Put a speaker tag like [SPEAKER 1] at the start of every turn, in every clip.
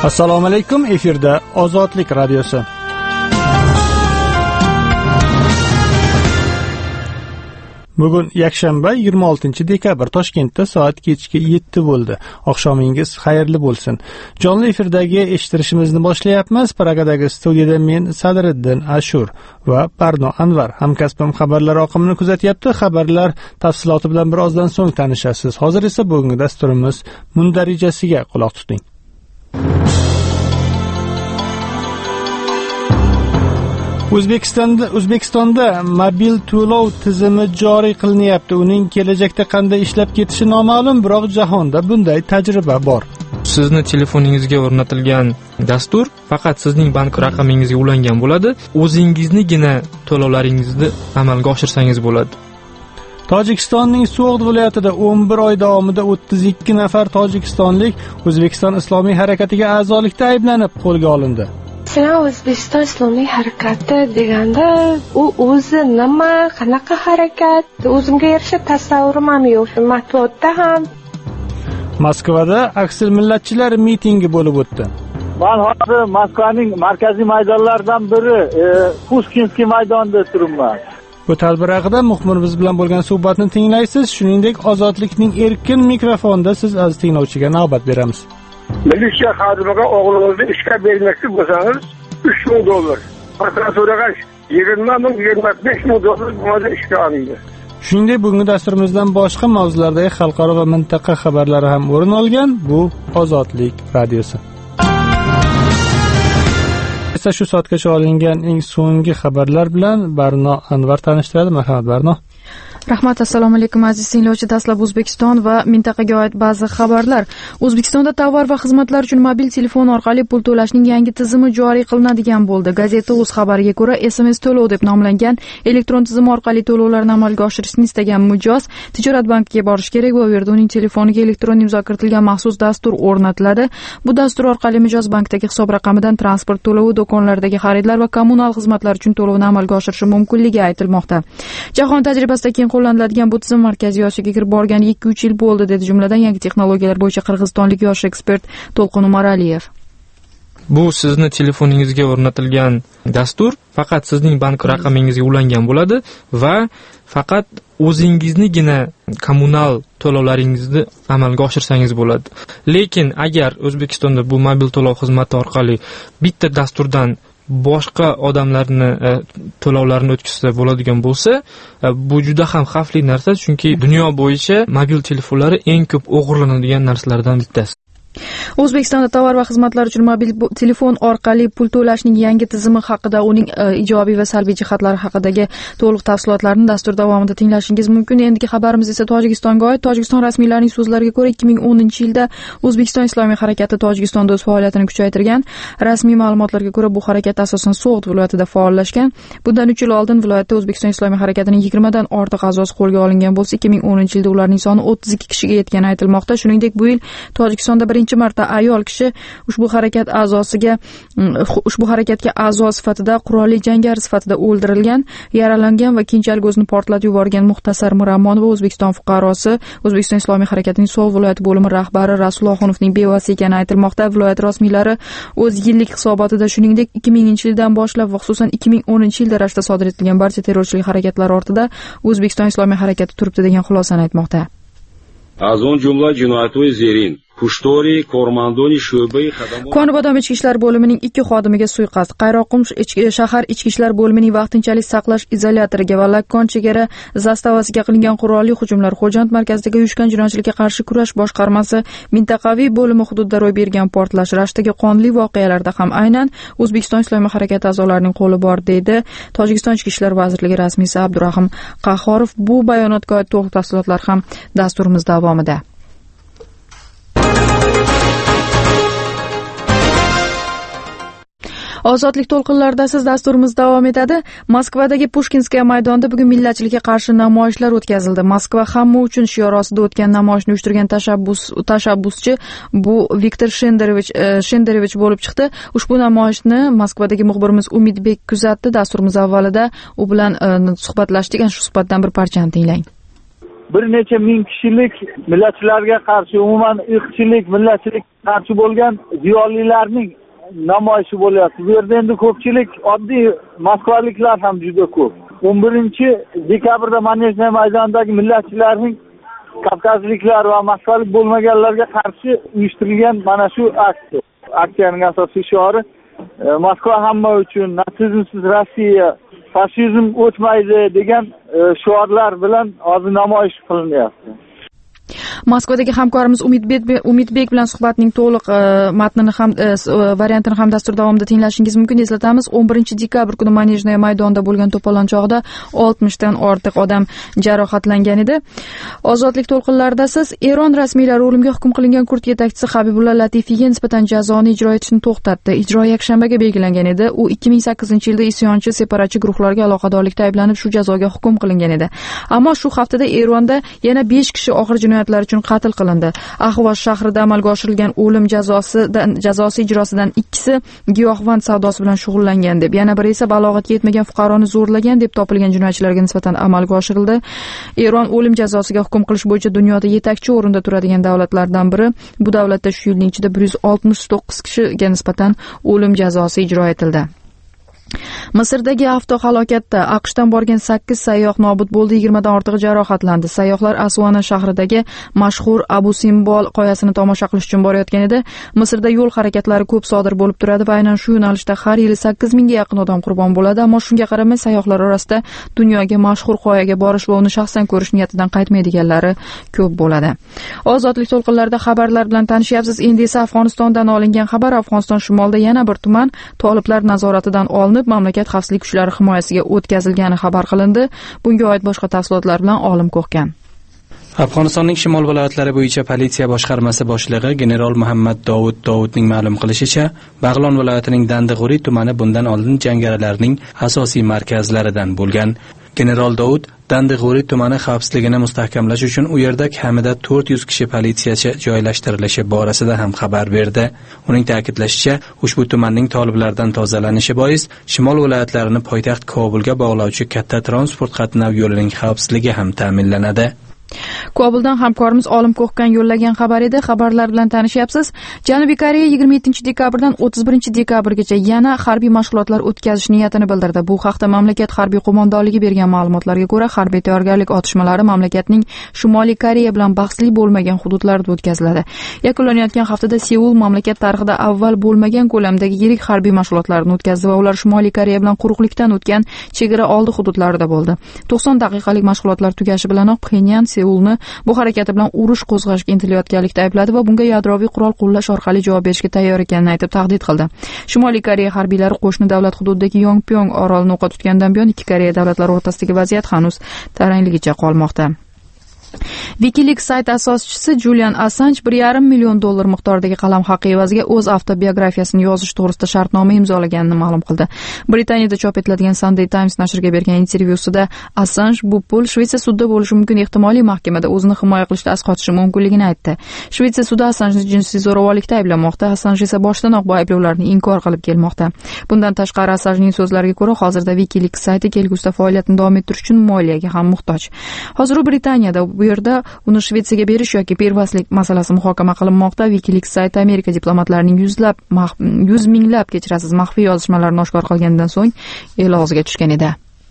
[SPEAKER 1] Assalomu alaykum, efirda Ozodlik radiosi. Bugun yakshanba 26-dekabr, Toshkentda soat kechki 7 bo'ldi. Oqshomingiz xayrli bo'lsin. Jonli efirdagi eshittirishimizni boshlayapmiz. Pragadagi studiyada men Sadriddin Ashur va Barno Anvar hamkasbim xabarlar oqimini kuzatyapti. Xabarlar tafsiloti bilan birozdan so'ng tanishasiz. Hozir esa bugungi dasturimiz mundarijasiga quloq tuting. O'zbekistonda mobil to'lov tizimi joriy qilinyapti. Uning kelajakda qanday ishlab ketishi noma'lum, biroq jahonda bunday tajriba bor.
[SPEAKER 2] Sizni telefoningizga o'rnatilgan dastur faqat sizning bank raqamingizga ulangan bo'ladi. O'zingiznigina to'lovlaringizni amalga oshirsangiz bo'ladi.
[SPEAKER 1] Tojikistonning So'g'd viloyatida 11 oy davomida 32 nafar tojikistonlik O'zbekiston Islomiy harakatiga a'zolikda ayblanib qo'lga olindi.
[SPEAKER 3] O'zbekiston Islomiy harakati deganda u o'zi nima, qanaqa harakat, o'zimga yarasha tasavvurim ham yo'q. Matbuotda ham.
[SPEAKER 1] Moskvada aksil millatchilar mitingi bo'lib o'tdi.
[SPEAKER 4] Men hozir Moskvaning markaziy maydonlaridan biri Pushkinskiy maydonida turibman.
[SPEAKER 1] Bu tadbir haqida muxbirimiz bilan bo'lgan suhbatni tinglaysiz. Shuningdek, Ozodlikning erkin mikrofonida siz aziz tinglovchiga navbat beramiz.
[SPEAKER 5] Militsiya xodimiga o'g'lingizni ishga bermoqchi bo'lsangiz $3,000. Masalan so'ragach 20,000, $25,000 bo'ladi ishga olindi.
[SPEAKER 1] Shuningdek, bugungi dasturimizdan boshqa mavzulardagi xalqaro va mintaqa xabarlari ham o'rin olgan. Bu Ozodlik radiosi. Shu soatgacha olingan eng so'nggi xabarlar bilan Barno Anvar tanishtiradi. Marhamat Barno.
[SPEAKER 6] Rahmat, assalomu alaykum aziz tinglovchi. Dastlab O'zbekiston va mintaqaga oid ba'zi xabarlar. O'zbekistonda tovar va xizmatlar uchun mobil telefon orqali pul to'lashning yangi tizimi joriy qilinadigan bo'ldi. Gazeta o'z xabariga ko'ra, SMS to'lov deb nomlangan elektron tizim orqali to'lovlarni amalga oshirishni istagan mijoz tijorat bankiga borish kerak va u yerda uning telefoniga elektron imzo kiritilgan maxsus dastur o'rnatiladi. Bu dastur orqali mijoz bankdagi hisob raqamidan transport to'lovi, do'konlardagi xaridlar va kommunal xizmatlar uchun to'lovni amalga oshirishi mumkinligi aytilmoqda. Jahon tajribasida keng qo'llaniladigan bu tizim Markaziy Osiyoga kirib borgan 2-3 yil bo'ldi, dedi jumladan yangi texnologiyalar bo'yicha qirg'izistonlik yosh ekspert To'lqin Umaraliyev.
[SPEAKER 2] Bu sizni telefoningizga o'rnatilgan dastur faqat sizning bank raqamingizga ulangan bo'ladi va faqat o'zingiznigina kommunal to'lovlaringizni amalga oshirsangiz bo'ladi. Lekin agar O'zbekistonda bu mobil to'lov xizmati orqali bitta dasturdan boshqa odamlarni to'lovlarini o'tkazsa bo'ladigan bo'lsa, bu juda ham xavfli narsa, chunki dunyo bo'yicha mobil telefonlari eng ko'p o'g'irlanadigan narsalardan bittasi.
[SPEAKER 6] O'zbekistonda tovar va xizmatlar uchun mobil telefon orqali pul to'lashning yangi tizimi haqida, uning ijobiy va salbiy jihatlari haqidagi to'liq tafsilotlarni dastur davomida tinglashingiz mumkin. Endigi xabarimiz esa Tojikistonga oid. Tojikiston rasmiylarining so'zlariga ko'ra, 2010-yilda O'zbekiston Islomiy harakati Tojikistonda o'z faoliyatini kuchaytirgan. Rasmiy ma'lumotlarga ko'ra, bu harakat asosan So'g'd viloyatida faollashgan. Bundan 3 yil oldin viloyatda O'zbekiston Islomiy harakatining 20 dan ortiq a'zosi qo'lga olingan bo'lsa, 2010-yilda ularning soni 32 kishiga yetgani aytilmoqda. Shuningdek, bu yil Tojikistonda birinchi marta ayol kishi ushbu harakatga a'zo sifatida, qurolli jangari sifatida o'ldirilgan, yaralangan va keyinchalik o'zini portlatib yuborgan Muxtasar Mirammonova O'zbekiston fuqarosi, O'zbekiston Islomiy harakatining So'g'd viloyati bo'limi rahbari Rasul Oxunovning bevasi ekani aytilmoqda. Viloyat rasmiylari o'z yillik hisobotida shuningdek 2000-yildan boshlab va xususan 2010-yilda Rashda sodir etilgan barcha terrorchilik harakatlari ortida O'zbekiston Islomiy harakati turibdi degan xulosani aytmoqda.
[SPEAKER 7] Az on jumla jinoyato'y zerin
[SPEAKER 6] Konibodom ichki ishlar bo'limining 2 xodimiga suiqasd. Qayroqum shahar ichki ishlar bo'limining vaqtinchalik saqlash izolyatoriga va Lakkon chegara zastavasiga qilingan qurolli hujumlar. Xo'jand markazidagi uyushgan jinoyatchilikka qarshi kurash boshqarmasi mintaqaviy bo'limi hududida ro'y bergan portlash, Rashdagi qonli voqealarda ham aynan O'zbekiston Islomiy harakati a'zolarining qo'li bor, deydi Tojikiston ichki ishlar vazirligi rasmiysi Abdurahim Qahhorov. Bu bayonotga oid to'liq tafsilotlar ham dasturimiz davomida. Ozodlik to'lqinlarida siz dasturimiz davom etadi. Moskvadagi Pushkinskiy maydonida bugun millatchilikka qarshi namoyishlar o'tkazildi. Moskva hamma uchun shiori ostida o'tgan namoyishni uyushtirgan tashabbuschi bu Viktor Shenderovich bo'lib chiqdi. Ushbu namoyishni Moskvadagi muxbirimiz Umidbek kuzatdi. Dasturimiz avvalida u bilan suhbatlashdik. Shu suhbatdan bir parchani tinglang.
[SPEAKER 4] bir necha ming kishilik millatchilarga qarshi, umuman irqchilik, millatchilik qarshi bo'lgan ziyolilarning namoyishi bo'lyapti. Bu yerda endi ko'pchilik oddiy moskvaliklar ham juda ko'p. 11 dekabrda Manejnoye maydonidagi millatchilarning kavkazliklar va moskvalik bo'lmaganlarga qarshi uyushtirilgan mana shu aksiyaning asosiy shiori Moskva hamma uchun, natsizmsiz Rossiya, fashizm o'tmaydi degan shiorlar bilan hozir namoyish qilinyapti.
[SPEAKER 6] Moskvadagi hamkorimiz Umidbek bilan suhbatning to'liq matnini ham variantini ham dastur davomida tinglashingiz mumkin. Eslatamiz, 11 dekabr kuni Manejnoye maydonida bo'lgan to'polon chog'ida 60 dan ortiq odam jarohatlangan edi. Ozodlik to'lqinlarida siz Eron rasmiylari o'limga hukm qilingan kurd yetakchisi Habibulla Latifiyga nisbatan jazoni ijro etishni to'xtatdi. Ijro yakshanbaga belgilangan edi. U 2008-yilda isyonchi separatchi guruhlarga aloqadorlikda ayblanib shu jazoga hukm qilingan edi. Ammo shu haftada Eronda yana 5 kishi og'ir jinoyatlar uchun qatl qilindi. Ahvos shahrida amalga oshirilgan o'lim jazosi ijrosidan ikkisi giyohvand savdosi bilan shug'ullangan deb, yana biri esa balog'atga yetmagan fuqaroni zo'rlagan deb topilgan jinoyatchilarga nisbatan amalga oshirildi. Eron o'lim jazosiga hukm qilish bo'yicha dunyoda yetakchi o'rinda turadigan davlatlardan biri. Bu davlatda shu yilning ichida 169 kishiga nisbatan o'lim jazosi ijro etildi. Misrdagi avtohalokatda AQShdan borgan 8 sayyoh nobud bo'ldi, 20 dan ortig'i jarohatlandi. Sayyohlar Asvana shahridagi mashhur Abu Simbol qoyasini tomosha qilish uchun borayotgan edi. Misrda yo'l harakatlari ko'p sodir bo'lib turadi va aynan shu yo'nalishda har yili 8 mingga yaqin odam qurbon bo'ladi. Ammo shunga qaramay sayyohlar orasida dunyoga mashhur qoyaga borish va uni shaxsan ko'rish niyatidan qaytmaydiganlari ko'p bo'ladi. Ozodlik to'lqinlarida xabarlar bilan tanishyapsiz. Endi esa Afg'onistondan olingan xabar. Afg'oniston shimolida yana bir tuman toliblar nazoratidan olinib, mamlakat xavfsizlik kuchlari himoyasiga o'tkazilgani xabar qilindi. Bunga oid boshqa tafsilotlar bilan Olim Ko'hkan.
[SPEAKER 8] Afg'onistonning shimol viloyatlari bo'yicha politsiya boshqarmasi boshlig'i general Muhammad Dovudning ma'lum qilishicha, Bag'lon viloyatining Dandig'uri tumani bundan oldin jangarilarning asosiy markazlaridan bo'lgan. General Dovud Dandig'uri tumani xavfsizligini mustahkamlash uchun u yerda kamida 400 kishi politsiyachi joylashtirilishi borasida ham xabar berdi. Uning ta'kidlashicha, ushbu tumanning toliblardan tozalanishi bois shimol viloyatlarini poytaxt Kobulga bog'lovchi katta transport qatnov yo'lining xavfsizligi ham ta'minlanadi.
[SPEAKER 6] Kobuldan hamkorimiz Olim Ko'hkan yo'llagan xabar edi. Xabarlar bilan tanishyapsiz. Janubiy Koreya 27-dekabrdan 31-dekabrgacha yana harbiy mashg'ulotlar o'tkazish niyatini bildirdi. Bu haqda mamlakat harbiy qo'mondonligi bergan ma'lumotlarga ko'ra, harbiy tayyorgarlik otishmalari mamlakatning Shimoliy Koreya bilan bahsli bo'lmagan hududlarda o'tkaziladi. Yakunlanayotgan haftada Seul mamlakat tarixida avval bo'lmagan ko'lamdagi yirik harbiy mashg'ulotlarni o'tkazdi va ular Shimoliy Koreya bilan quruqlikdan o'tgan chegara oldi hududlarida bo'ldi. 90 daqiqalik mashg'ulotlar tugashi bilanoq Pxenyan Seulni bu harakati bilan urush qo'zg'ashga intilayotganlikda aybladi va bunga yadroviy qurol qo'llash orqali javob berishga tayyor ekanini aytib tahdid qildi. Shimoliy Koreya harbiylari qo'shni davlat hududidagi Yongpyong orolini o'qqa tutgandan buyon ikki Koreya davlatlari o'rtasidagi vaziyat hanuz tarangligicha qolmoqda. WikiLeaks sayti asoschisi Julian Assange $1,5 million miqdoridagi qalam haqi evaziga o'z avtobiografiyasini yozish to'g'risida shartnoma imzolaganini ma'lum qildi. Britaniyada chop etiladigan Sunday Times nashriga bergan intervyusida Assange bu pul Shvetsiya sudida bo'lishi mumkin ehtimoliy mahkamada o'zini himoya qilishda asqotishi mumkinligini aytdi. Shvetsiya sudi Assanjeni jinsiy zo'ravonlikda ayblamoqda. Assange esa boshdanoq bu ayblovlarni inkor qilib kelmoqda. Bundan tashqari Assangening so'zlariga ko'ra, hozirda WikiLeaks sayti kelgusida faoliyatini davom ettirish uchun moliyaga ham muhtoj. Hozir u Britaniyada, bu yerda uni Shvetsiyaga berish yoki bermaslik masalasi muhokama qilinmoqda. WikiLeaks sayti Amerika diplomatlarining 100 minglab maxfiy yozishmalarini oshkor qilgandan so'ng el og'ziga tushgan edi.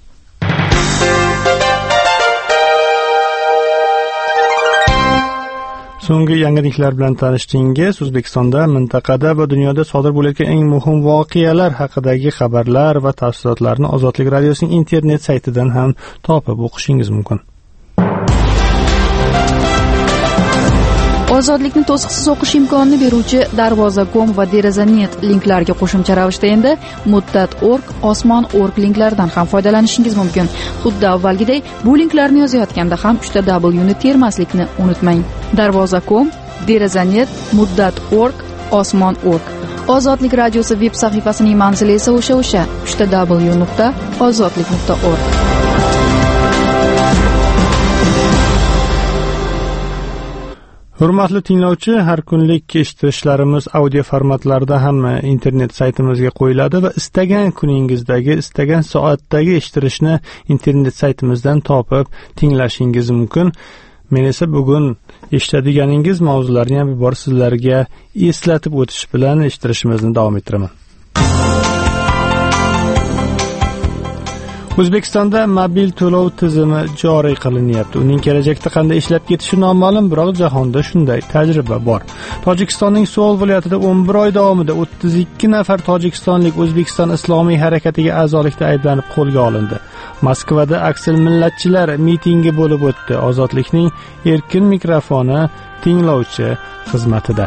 [SPEAKER 1] So'nggi yangiliklar bilan tanishdingiz. O'zbekistonda, mintaqada va dunyoda sodir bo'layotgan eng muhim voqealar haqidagi xabarlar va tafsilotlarni Ozodlik radiosining internet saytidan ham topib o'qishingiz mumkin.
[SPEAKER 6] Ozodlikni to'siqsiz o'qish imkonini beruvchi Darvoza.com va Deraza.net linklarga qo'shimcha ravishda endi Muddat.org, Osmon.org linklaridan ham foydalanishingiz mumkin. Xuddi avvalgiday bu linklarni yozayotganda ham 3W ni termaslikni unutmang. Darvoza.com, Deraza.net, Muddat.org, Osmon.org. Ozodlik radiosi veb sahifasining manzili esa o'sha 3W.ozodlik.org.
[SPEAKER 1] Hurmatli tinglovchi, har kunlik eshittirishlarimiz audio formatlarda ham internet saytimizga qo'yiladi va istagan kuningizdagi, istagan soatdagi eshittirishni internet saytimizdan topib tinglashingiz mumkin. Men esa bugun eshitadiganingiz mavzularni ham bir bor sizlarga eslatib o'tish bilan eshittirishimizni davom ettiraman. O'zbekistonda mobil to'lov tizimi joriy qilinyapti. Uning kelajakda qanday ishlab ketishi noma'lum, biroq jahonda shunday tajriba bor. Tojikistonning So'l viloyatida 11 oy davomida 32 nafar tojikistonlik O'zbekiston Islomiy harakatiga a'zolikda ayblanib qo'lga olindi. Moskvada aksil millatchilar mitingi bo'lib o'tdi. Ozodlikning erkin mikrofoni tinglovchi xizmatida.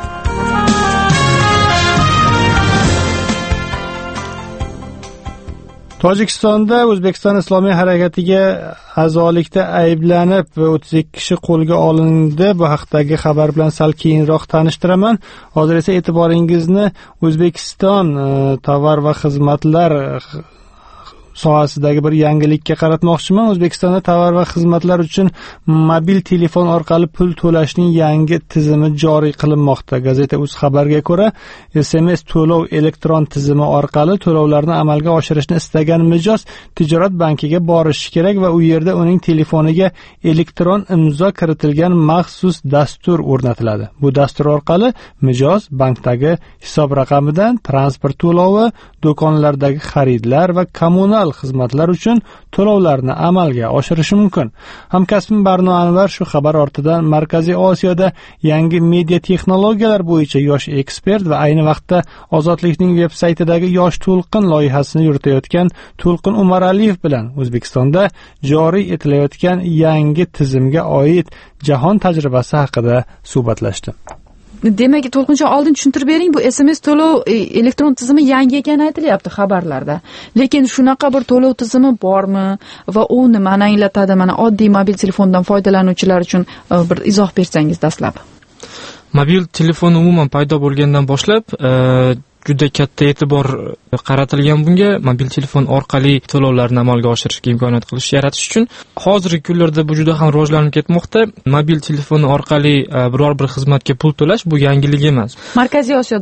[SPEAKER 1] Tojikistonda O'zbekiston Islomiy harakatiga a'zolikda ayblanib va 32 kishi qo'lga olindi. Bu haqdagi xabar bilan sal keyinroq tanishtiraman. Hozir esa e'tiboringizni O'zbekiston tovar va xizmatlar sohasidagi bir yangilikka qaratmoqchiman. O'zbekistonda tovar va xizmatlar uchun mobil telefon orqali pul to'lashning yangi tizimi joriy qilinmoqda. Gazeta.uz xabarga ko'ra, SMS to'lov elektron tizimi orqali to'lovlarni amalga oshirishni istagan mijoz tijorat bankiga borishi kerak va u yerda uning telefoniga elektron imzo kiritilgan maxsus dastur o'rnatiladi. Bu dastur orqali mijoz bankdagi hisob raqamidan transport to'lovi, do'konlardagi xaridlar va kommunal xizmatlar uchun to'lovlarni amalga oshirishi mumkin. Hamkasbim Barno Anvar shu xabar ortidan Markaziy Osiyoda yangi media texnologiyalar bo'yicha yosh ekspert va ayni vaqtda Ozodlikning veb-saytidagi Yosh to'lqin loyihasini yuritayotgan To'lqin Umaraliyev bilan O'zbekistonda joriy etilayotgan yangi tizimga oid jahon tajribasi haqida suhbatlashdi.
[SPEAKER 6] Demak, To'lqinjon, oldin tushuntirib bering, bu SMS to'lov elektron tizimi yangi ekani aytilyapti xabarlarda. Lekin shunaqa bir to'lov tizimi bormi va u nimani anglatadi? Mana oddiy mobil telefondan foydalanuvchilar uchun bir izoh bersangiz dastlab.
[SPEAKER 2] Mobil telefon umuman paydo bo'lgandan boshlab juda katta e'tibor qaratilgan bunga, mobil telefon orqali to'lovlarni amalga oshirishga imkoniyat yaratish uchun. Hozirgi kunlarda bu juda ham rivojlanib ketmoqda. Mobil telefon orqali biror bir xizmatga pul to'lash bu yangilik emas.
[SPEAKER 6] Markaziy Osiyoda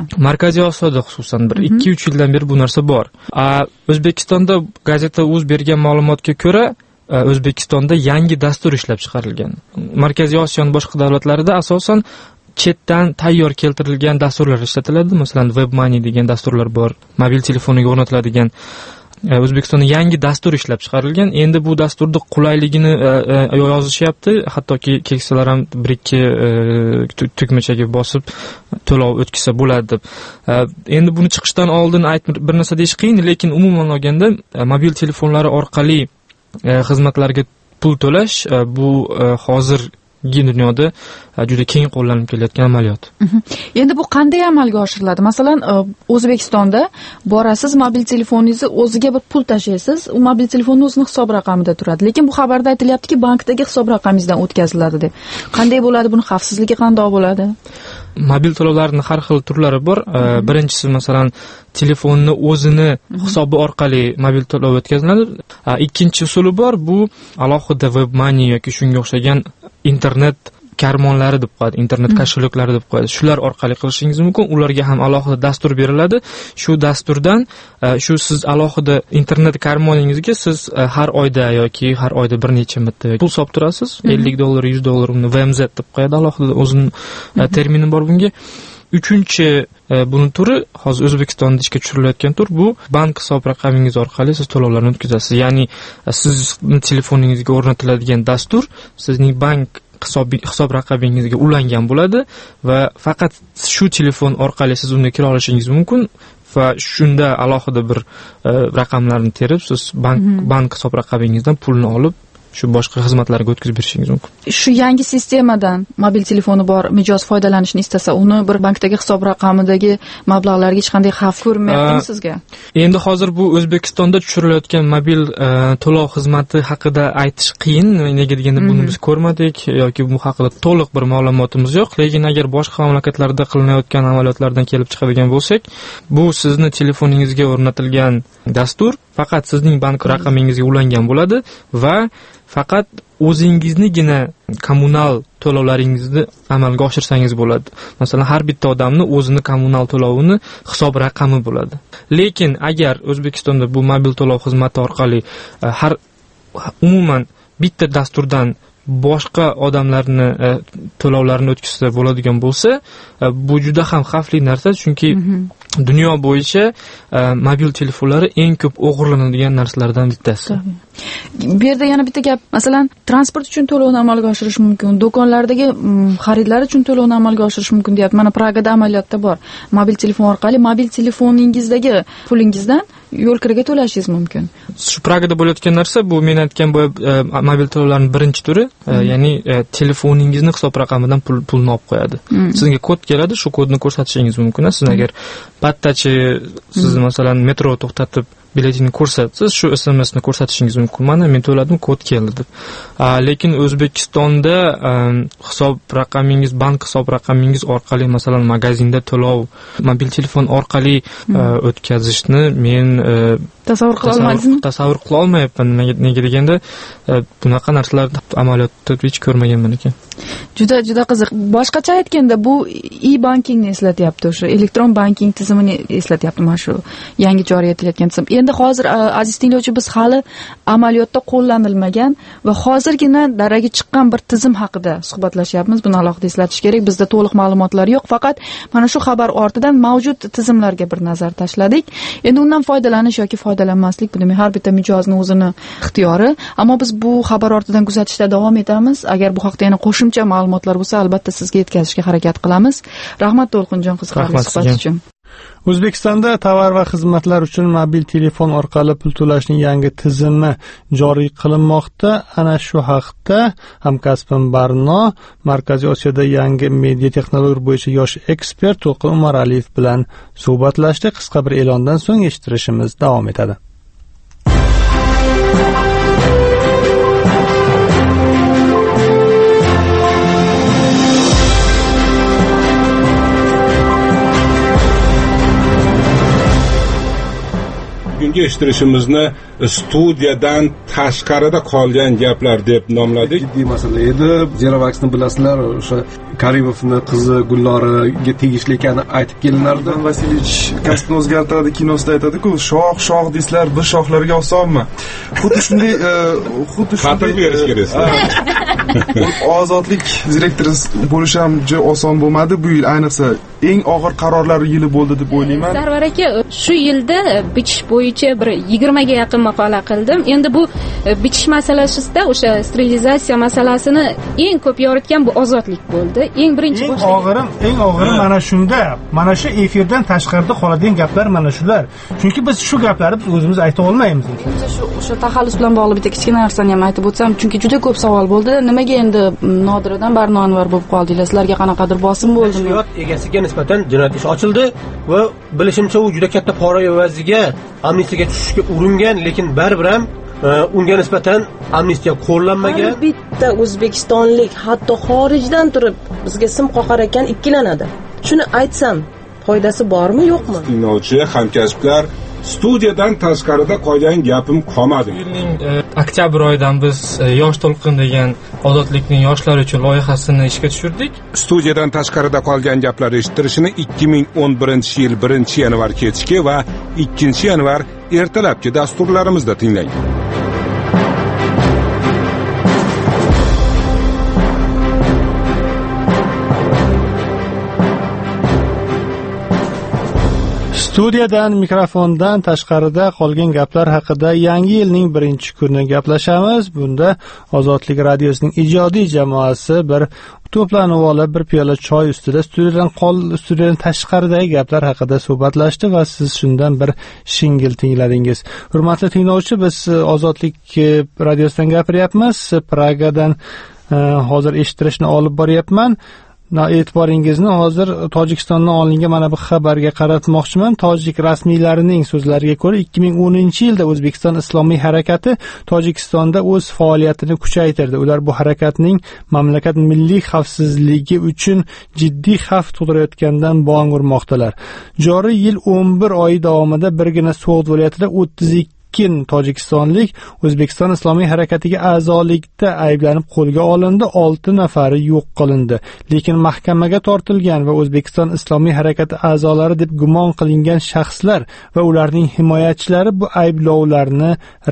[SPEAKER 6] xususan bir 2-3 yildan beri bu narsa bor. O'zbekistonda Gazeta.uz bergan ma'lumotga ko'ra, O'zbekistonda yangi dastur ishlab chiqarilgan. Markaziy Osiyoning boshqa davlatlarida asosan chetdan tayyor keltirilgan dasturlar ishlatiladi. Masalan, WebMoney degan dasturlar bor. Mobil telefoniga o'rnatiladigan. O'zbekistonda yangi dastur ishlab chiqarilgan. Endi bu dasturning qulayligini yozishyapti. Hattoki keksalar ham 1-2 tugmachaga bosib to'lov o'tkazsa bo'ladi deb. Endi buni chiqishdan oldin bir narsa deyish qiyin, lekin umuman olganda mobil telefonlari orqali xizmatlarga pul to'lash bu hozir dunyoda juda keng qo'llanib kelayotgan amaliyot. Endi bu qanday amalga oshiriladi? Masalan, O'zbekistonda borasiz, mobil telefoningizni o'ziga bir pul tashlaysiz, u mobil telefonning o'zining hisob raqamida turadi. Lekin bu xabarda aytilyaptiki, bankdagi hisob raqamingizdan o'tkaziladi deb. Qanday bo'ladi? Buni xavfsizligi qanday bo'ladi?
[SPEAKER 2] Mobil to'lovlarning har xil turlari bor. Birinchisi masalan telefonni o'zini hisobi orqali mobil to'lov o'tkaziladi. Ikkinchi usuli bor, bu alohida WebMoney yoki shunga o'xshagan internet karmonlari deb qo'yadi, internet kashliklari deb qo'yadi. Shular orqali qilishingiz mumkin. Ularga ham alohida dastur beriladi. Shu dasturdan siz alohida internet karmoningizga siz har oyda yoki har oyda bir necha marta pul solib turasiz. $50, $100 uni VMZ deb qo'yadi. Alohida o'zining termini bor bunga. Uchinchi buni turi, hozir O'zbekistonda ishga tushirilayotgan tur, bu bank hisob raqamingiz orqali siz to'lovlarni o'tkazasiz. Ya'ni sizning telefoningizga o'rnatiladigan dastur sizning bank hisob raqamingizga ulangan bo'ladi va faqat shu telefon orqali siz unda kira olishingiz mumkin va shunda alohida bir raqamlarni terib siz bank hisob raqamingizdan pulni olib shu boshqa xizmatlarga o'tkazib berishingiz mumkin.
[SPEAKER 6] Shu yangi sistemadan mobil telefoni bor mijoz foydalanishni istasa, uni bir bankdagi hisob raqamidagi mablag'larga hech qanday xavf ko'rmayaptimi sizga?
[SPEAKER 2] Endi hozir bu O'zbekistonda tushirilayotgan mobil to'lov xizmati haqida aytish qiyin. Nega deganda buni biz ko'rmadik yoki bu haqida to'liq bir ma'lumotimiz yo'q. Lekin agar boshqa mamlakatlarda qilinayotgan amaliyotlardan kelib chiqadigan bo'lsak, bu sizni telefoningizga o'rnatilgan dastur faqat sizning bank raqamingizga ulangan bo'ladi va faqat o'zingiznigina kommunal to'lovlaringizni amalga oshirsangiz bo'ladi. Masalan, har bitta odamni o'zini kommunal to'lovini hisob raqami bo'ladi. Lekin agar O'zbekistonda bu mobil to'lov xizmati orqali umuman bitta dasturdan boshqa odamlarni to'lovlarini o'tkazsa bo'ladigan bo'lsa, bu juda ham xavfli narsa, chunki dunyo bo'yicha mobil telefonlari eng ko'p o'g'irlanadigan narsalardan bittasi.
[SPEAKER 6] Bu yerda yana bitta gap, masalan, transport uchun to'lovni amalga oshirish mumkin, do'konlardagi xaridlar uchun to'lovni amalga oshirish mumkin deyapti. Mana Pragada amaliyotda bor. Mobil telefon orqali mobil telefoningizdagi pulingizdan yo'l kiriga to'lashingiz mumkin.
[SPEAKER 2] Shu Pragada bo'layotgan narsa bu men aytgan bu mobil to'lovlarning birinchi turi, ya'ni telefoningizni hisob raqamidan pulni olib qo'yadi. Sizga kod keladi, shu kodni ko'rsatishingiz mumkin. Siz agar pattachi sizni masalan metro to'xtatib biletinni ko'rsatsangiz, shu SMS-ni ko'rsatishingiz mumkin. Mana men to'ladim, kod keldi deb. Lekin O'zbekistonda hisob raqamingiz, bank hisob raqamingiz orqali masalan magazinda to'lov, mobil telefon orqali o'tkazishni men
[SPEAKER 6] tasavvur qila olmadingizmi?
[SPEAKER 2] Tasavvur qila olmayapman. Nega deganda bunaqa narsalar amaliyotda hech ko'rmaganman ekan.
[SPEAKER 6] Juda qiziq. Boshqacha aytganda bu e-bankingni eslatyapti, o'sha elektron banking tizimini eslatyapti mana shu yangi joriy etilayotgan tizim. Endi hozir aziz tinglovchi, biz hali amaliyotda qo'llanilmagan va hozirgina daraga chiqqan bir tizim haqida suhbatlashyapmiz. Buni alohida eslatish kerak. Bizda to'liq ma'lumotlar yo'q, faqat mana shu xabar ortidan mavjud tizimlarga bir nazar tashladik. Endi undan foydalanish yoki foydalanmaslik bu demak har bitta mijozning o'zini ixtiyori, ammo biz bu xabar ortidan kuzatishda davom etamiz. Agar bu haqda yana qo'shimcha ma'lumotlar bo'lsa, albatta sizga yetkazishga harakat qilamiz. Rahmat To'lqinjon, qiziqarli suhbat uchun.
[SPEAKER 1] O'zbekistonda tovar va xizmatlar uchun mobil telefon orqali pul to'lashning yangi tizimi joriy qilinmoqda. Ana shu haqda hamkasbim Barno Markaziy Osiyoda yangi media texnologiyalar bo'yicha yosh ekspert To'lqin Umaraliyev bilan suhbatlashdi. Qisqa bir e'londan so'ng eshittirishimiz davom etadi.
[SPEAKER 7] Bugungi eshittirishimizni studiyadan tashqarida qolgan gaplar deb nomladik.
[SPEAKER 9] Jiddiy masala edi. Zerovaxni bilasizlar, o'sha Karimovning qizi Gulloriga tegishli ekanini aytib kelinardi.
[SPEAKER 10] Vasilich kasbni o'zgartiradi kinosida aytadi-ku, shoh deslar bir shohlarga osonmi? Xuddi shunday
[SPEAKER 7] xatir berish kerak.
[SPEAKER 10] Ozodlik direktori bo'lish ham juda oson bo'lmadi bu yil, ayniqsa eng og'ir qarorlar yili bo'ldi deb o'ylayman.
[SPEAKER 11] Sarvar aka, shu yilda bichish bo'yicha bir 20 ga yaqin maqola qildim. Endi bu bichish masalasida o'sha sterilizatsiya masalasini eng ko'p yoritgan bu ozodlik bo'ldi. Eng birinchi
[SPEAKER 1] eng og'iri mana shunda, mana shu efirdan tashqarida qoladigan gaplar mana shular. Chunki biz shu gaplarni biz o'zimiz ayta olmaymiz.
[SPEAKER 6] O'sha taxallus bilan bog'liq bitta kichkina narsani ham aytib o'tsam, chunki juda ko'p savol bo'ldi. Nimaga endi Nodiradan Barno Anvar bo'lib qoldinglar? Sizlarga qanaqadir bosim bo'ldimi?
[SPEAKER 12] Yot egasiga nisbatan jinoyat ishi ochildi va bilishimcha u juda katta pora evaziga amnistiyaga tushishga uringan, lekin baribir ham unga nisbatan amnistiya qo'llanmagan.
[SPEAKER 13] Har bitta o'zbekistonlik hatto xorijdan turib bizga sim qoqar ekan ikkilanadi. Shuni aytsam, foydasi bormi, yo'qmi?
[SPEAKER 7] Tinglovchi hamkasblar, studiyadan tashqarida qolgan gapim qolmadi.
[SPEAKER 2] Yilning oktyabr oyidan biz Yosh to'lqin degan ozodlikning yoshlar uchun loyihasini ishga tushirdik.
[SPEAKER 7] Studiyadan tashqarida qolgan gaplar eshittirishini 2011-yil 1-yanvar kechki va 2-yanvar ertalabki dasturlarimizda tinglang.
[SPEAKER 1] Studiyadan, mikrofondan tashqarida qolgan gaplar haqida yangi yilning 1-kuni gaplashamiz. Bunda Ozodlik radiosining ijodiy jamoasi bir to'planib olib, bir piyola choy ustida studiyadan tashqaridagi gaplar haqida suhbatlashdi va siz shundan bir shingil tingladingiz. Hurmatli tinglovchi, biz Ozodlik radiosidan gapiryapmiz. Pragadan hozir eshittirishni olib boryapman. E'tiboringizni hozir Tojikistondan olingan mana bu xabarga qaratmoqchiman. Tojik rasmiylarining so'zlariga ko'ra 2010-yilda O'zbekiston Islomiy harakati Tojikistonda o'z faoliyatini kuchaytirdi. Ular bu harakatning mamlakat milliy xavfsizligi uchun jiddiy xavf tug'dirayotganidan bong urmoqdalar. Joriy yil 11 oy davomida birgina So'g'd viloyatida 32 2 tojikistonlik O'zbekiston Islomiy harakatiga a'zolikda ayblanib qo'lga olindi, 6 nafari yo'q qilindi. Lekin mahkamaga tortilgan va O'zbekiston Islomiy harakati a'zolari deb gumon qilingan shaxslar va ularning himoyachilari bu ayblovlarni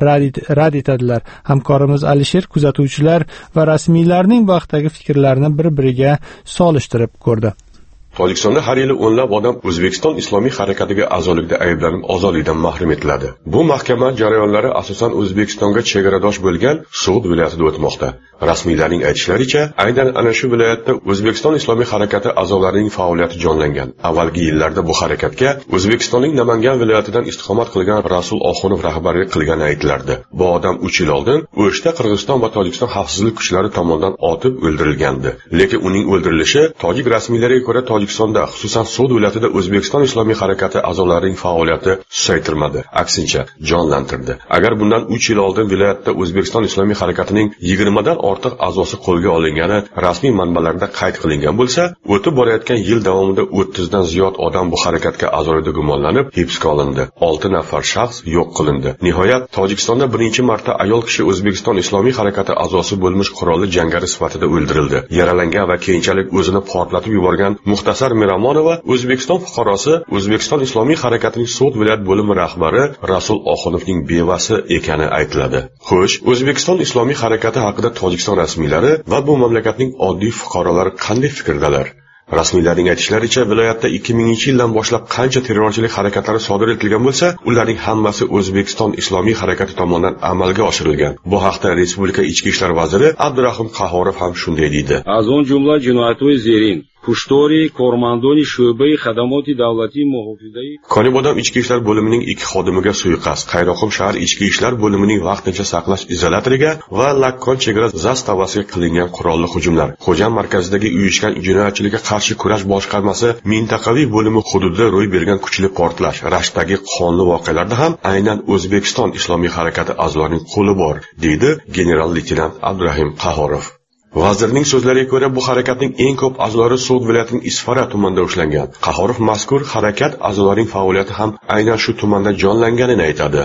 [SPEAKER 1] rad etadilar. Hamkorimiz Alisher kuzatuvchilar va rasmiylarning bu haqdagi fikrlarini bir-biriga solishtirib ko'rdi.
[SPEAKER 14] Tojikistonda har yili o'nlab odam O'zbekiston Islomiy harakatiga a'zolikda ayblanib ozodlikdan mahrum etiladi. Bu mahkama jarayonlari asosan O'zbekistonga chegaradosh bo'lgan So'g'd viloyatida o'tmoqda. Rasmiylarning aytishlaricha, aynan ana shu viloyatda O'zbekiston Islomiy harakati a'zolarining faoliyati jonlangan. Avvalgi yillarda bu harakatga O'zbekistonning Namangan viloyatidan istiqomat qilgan Rasul Oxunov rahbarlik qilgani aytilardi. Bu odam 3 yil oldin O'shda Qirg'iziston va Tojikiston xavfsizlik kuchlari tomonidan otib o'ldirilgandi. Lekin uning o'ldirilishi tojik rasmiylariga ko'ra Tojikistonda, xususan So'g'd viloyatida O'zbekiston Islomiy harakati a'zolarining faoliyati susaytirmadi, aksincha jonlantirdi. Agar bundan 3 yil oldin viloyatda O'zbekiston Islomiy harakatining 20 dan ortiq a'zosi qo'lga olingani rasmiy manbalarda qayd qilingan bo'lsa, o'tib borayotgan yil davomida 30 dan ziyod odam bu harakatga a'zolikda gumonlanib hibsga olindi. 6 nafar shaxs yo'q qilindi. Nihoyat Tojikistonda birinchi marta ayol kishi O'zbekiston Islomiy harakati a'zosi bo'lmish qurolli jangari sifatida o'ldirildi. Yaralangan va keyinchalik o'zini portlatib yuborgan Muxtasar Miramonova O'zbekiston fuqarosi, O'zbekiston Islomiy harakatining So'g'd viloyat bo'limi rahbari Rasul Oxunovning bevasi ekani aytiladi. Xo'sh, O'zbekiston Islomiy harakati haqida Tojikiston rasmiylari va bu mamlakatning oddiy fuqarolari qanday fikrdalar? Rasmiylarning aytishlaricha, viloyatda 2000-yildan boshlab qancha terrorchilik harakatlari sodir etilgan bo'lsa, ularning hammasi O'zbekiston Islomiy harakati tomonidan amalga oshirilgan. Bu haqda Respublika Ichki ishlar vaziri Abdurahim Qahorov ham shunday deydi.
[SPEAKER 15] Azon jumla jinoyatoy zerin Pushtori Kormandoni sho'bai xadamoti davlati muhofizai
[SPEAKER 14] Konibodam ichki ishlar bo'limining 2 xodimiga suiqasd, Qayroqum shahar ichki ishlar bo'limining vaqtincha saqlash izolyatoriga va Lakkon chegara zastavasiga qilingan qurolli hujumlar. Xo'jam markazidagi uyushgan jinoyatchilikka qarshi kurash boshqarmasi mintaqaviy bo'limi hududida ro'y bergan kuchli portlash, Rashdagi qonli voqealarda ham aynan O'zbekiston Islomiy harakati a'zolarining qo'li bor, deydi general-leytenant Abdurahim Qahorov. Vazirning so'zlariga ko'ra, bu harakatning eng ko'p a'zolari So'g'd viloyatining Isfara tumanida ushlangan. Qahorov mazkur harakat a'zolarining faoliyati ham aynan shu tumanda jonlanganini aytadi.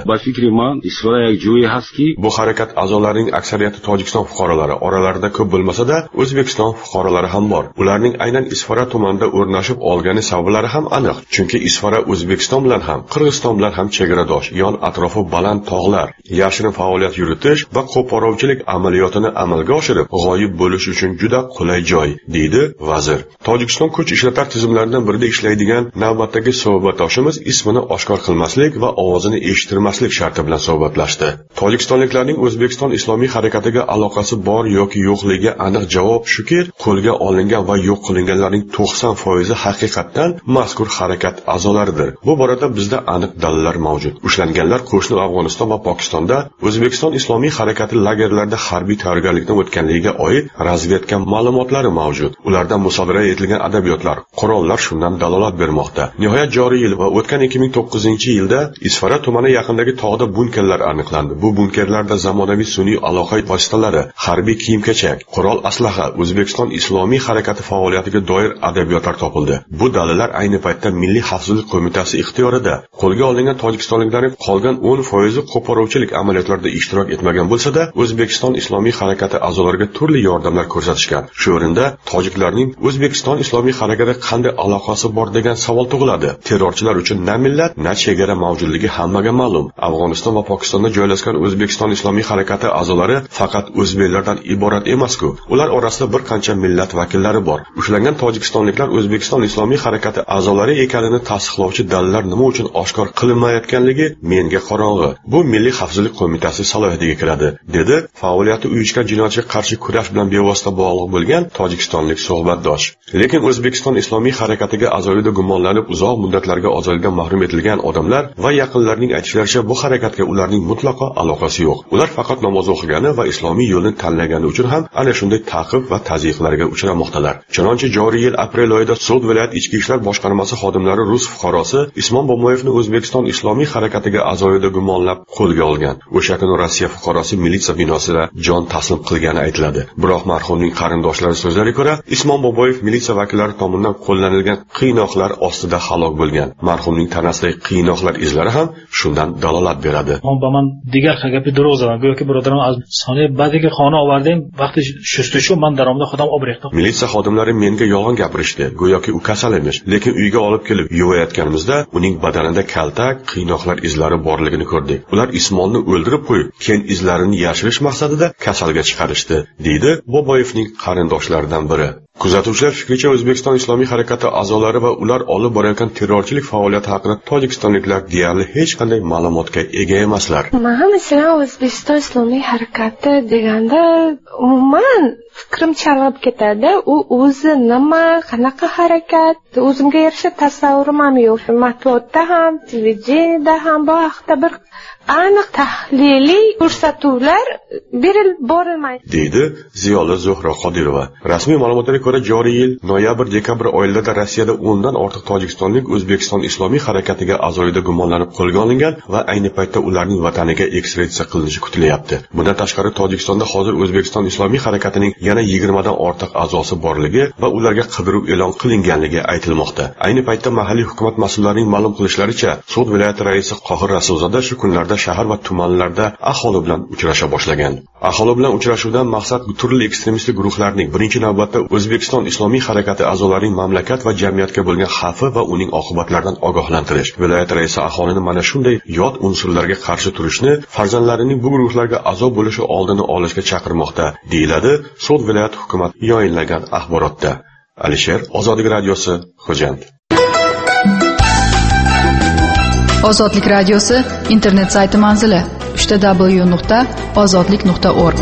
[SPEAKER 14] Bu harakat a'zolarining aksariyati Tojikiston fuqarolari, oralarida ko'p bo'lmasa-da, O'zbekiston fuqarolari ham bor. Ularning aynan Isfara tumanida o'rnashib olgani sabablari ham aniq. Chunki Isfara O'zbekiston bilan ham, Qirg'iziston bilan ham chegaradosh, yon atrofi baland tog'lar, yashirin faoliyat yuritish va qo'porovchilik amaliyotini amalga oshirib, g'oyib bo'lish uchun juda qulay joy, deydi vazir. Tojikiston kuch ishlatar tizimlaridan birida ishlaydigan navbatdagi suhbatdoshimiz ismini oshkor qilmaslik va ovozini eshittirmaslik sharti bilan suhbatlashdi. Tojikistonliklarning O'zbekiston Islomiy harakatiga aloqasi bor yoki yo'qligiga aniq javob shuki, qo'lga olingan va yo'q qilinganlarning 90% haqiqatdan mazkur harakat a'zolaridir. Bu borada bizda aniq dalillar mavjud. Ushlanganlar qo'shni Afg'oniston va Pokistonda O'zbekiston Islomiy harakati lagerlarida harbiy tayyorgarlikdan o'tganligiga oid razvedka ma'lumotlari mavjud. Ulardan musodara etilgan adabiyotlar, qurollar shundan dalolat bermoqda. Nihoyat joriy yil va o'tgan 2009-yilda Isfara tumani yaqinidagi tog'da bunkerlar aniqlandi. Bu bunkerlarda zamonaviy sun'iy aloqa vositalari, harbiy kiyim-kechak, qurol aslaha, O'zbekiston Islomiy harakati faoliyatiga doir adabiyotlar topildi. Bu dalillar ayni paytda Milliy xavfsizlik qo'mitasi ixtiyorida. Qo'lga olingan tojikistonliklarning qolgan 10% qo'porovchilik amaliyotlarida ishtirok etmagan bo'lsa-da, O'zbekiston Islomiy harakati a'zolariga turli yordamlar ko'rsatishgan. Shu o'rinda tojiklarning O'zbekiston Islomiy harakatiga qanday aloqasi bor degan savol tug'iladi. Terrorchilar uchun na millat, na chegara mavjudligi hammaga ma'lum. Afg'oniston va Pokistonda joylashgan O'zbekiston Islomiy harakati a'zolari faqat o'zbeklardan iborat emas-ku. Ular orasida bir qancha millat vakillari bor. Ushlangan tojikistonliklar O'zbekiston Islomiy harakati a'zolari ekanini tasdiqlovchi dalillar nima uchun oshkor qilinmayotganligi menga qorong'i. Bu Milliy xavfsizlik qo'mitasi salohiyatiga kiradi, dedi faoliyati uyushgan jinoyatchiga qarshi kurash bilan bevosita bog'liq bo'lgan tojikistonlik suhbatdosh. Lekin O'zbekiston Islomiy harakatiga a'zoligida gumonlanib uzoq muddatlarga ozodlikdan mahrum etilgan odamlar va yaqinlarining aytishlaricha, bu harakatga ularning mutlaqo aloqasi yo'q. Ular faqat namoz o'qigani va islomiy yo'lni tanlagani uchun ham ana shunday ta'qib va tazyiqlarga uchramoqdalar. Chunonchi joriy yil aprel oyida So'g'd viloyat ichki ishlar boshqarmasi xodimlari rus fuqarosi Ismon Boboyevni O'zbekiston Islomiy harakatiga a'zoligida gumonlab qo'lga olgan. O'sha kuni Rossiya fuqarosi militsiya binosida jon taslim qilgani aytiladi. Biroq marhumning qarindoshlari so'zlariga ko'ra, Ismon Boboyev militsiya vakillari tomonidan qo'llanilgan qiynoqlar ostida halok bo'lgan. Marhumning tanasidagi qiynoqlar izlari ham shundan dalolat beradi.
[SPEAKER 16] با من دیگر خگپی دروغ زدم گویا که برادرم از ثانیه بعدی که خانه آوردیم وقتی شستشو من درآمد خودم آب ریختم.
[SPEAKER 14] Militsiya xodimlari menga yolg'on gapirishdi, go'yoki u kasal emish, lekin uyga olib kelib yuvayotganimizda uning badanida kaltak, qiynoqlar izlari borligini ko'rdik. Ular Ismonni o'ldirib qo'yib, keyin izlarini yashirish maqsadida kasalga chiqarishdi, deydi Boboyevning qarindoshlaridan biri. Kuzatuvchilar fikricha, O'zbekiston Islomiy harakati a'zolari va ular olib borayotgan terrorchilik faoliyati haqida tojikistonliklar deyarli hech qanday ma'lumotga ega emaslar.
[SPEAKER 3] Men masalan O'zbekiston Islomiy harakati deganda umuman fikrim chalg'ib ketadi. U o'zi nima, qanaqa harakat, o'zimga yarasha tasavvurim ham yo'q. Matbuotda ham, televideniyada ham bu haqda bir aniq tahliliy ko'rsatuvlar berilib borilmaydi, deydi
[SPEAKER 14] Ziyoli Zuhra Qodirova. Rasmiy ma'lumotlarga ko'ra, joriy yil noyabr-dekabr oylarida Rossiyada 10 dan ortiq tojikistonlik O'zbekiston Islomiy harakatiga a'zoligida gumonlanib qo'lga olingan va ayni paytda ularning vataniga ekstraditsiya qilinishi kutilyapti. Bundan tashqari, Tojikistonda hozir O'zbekiston Islomiy harakatining yana 20 dan ortiq a'zosi borligi va ularga qidiruv e'lon qilinganligi aytilmoqda. Ayni paytda mahalliy hukumat mas'ullarining ma'lum qilishlaricha, So'd viloyati raisi Qohir Rasulzoda shu kunlarda shahar va tumanlarda aholi bilan uchrasha boshlagan. Aholi bilan uchrashuvdan maqsad turli ekstremistik guruhlarning birinchi navbatda O'zbekiston Islomiy harakati a'zolarining mamlakat va jamiyatga bo'lgan xavfi va uning oqibatlaridan ogohlantirish. Viloyat raisi aholini mana shunday yot unsurlarga qarshi turishni, farzandlarining bu guruhlarga a'zo bo'lishi oldini olishga chaqirmoqda, deyiladi So'd viloyat hukumat yoyinlagan axborotda. Alisher, Ozodlik radiosi, Xo'jand.
[SPEAKER 6] Ozodlik radiosi internet sayti manzili www.ozodlik.org.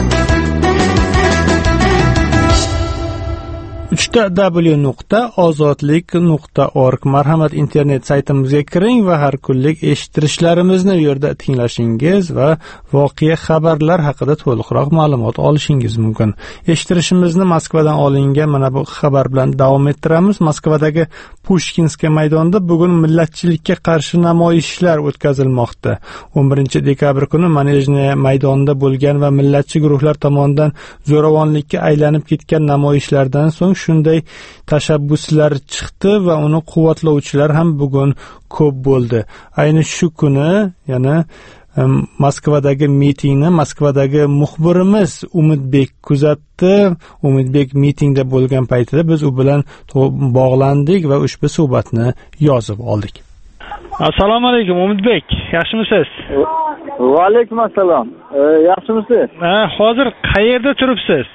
[SPEAKER 1] www.ozodlik.org marhamat internet saytimizga kiring va har kunlik eshittirishlarimizni u yerda tinglashingiz va voqea xabarlar haqida to'liqroq ma'lumot olishingiz mumkin. Eshittirishimizni Moskvadan olingan mana bu xabar bilan davom ettiramiz. Moskvadagi Pushkinskiy maydonida bugun millatchilikka qarshi namoyishlar o'tkazilmoqda. 11 dekabr kuni Manejniy maydonida bo'lgan va millatchi guruhlar tomonidan zo'ravonlikka aylanib ketgan namoyishlardan so'ng shunday tashabbuslar chiqdi va uni quvvatlovchilar ham bugun ko'p bo'ldi. Ayni shu kuni, ya'ni Moskvadagi mitingni Moskvadagi muxbirimiz Umidbek kuzatdi. Umidbek mitingda bo'lgan paytida biz u bilan bog'landik va ushbu suhbatni yozib oldik.
[SPEAKER 17] Assalomu alaykum Umidbek, yaxshimisiz?
[SPEAKER 4] Va alaykum assalom. Yaxshimisiz?
[SPEAKER 17] Hozir qayerda turibsiz?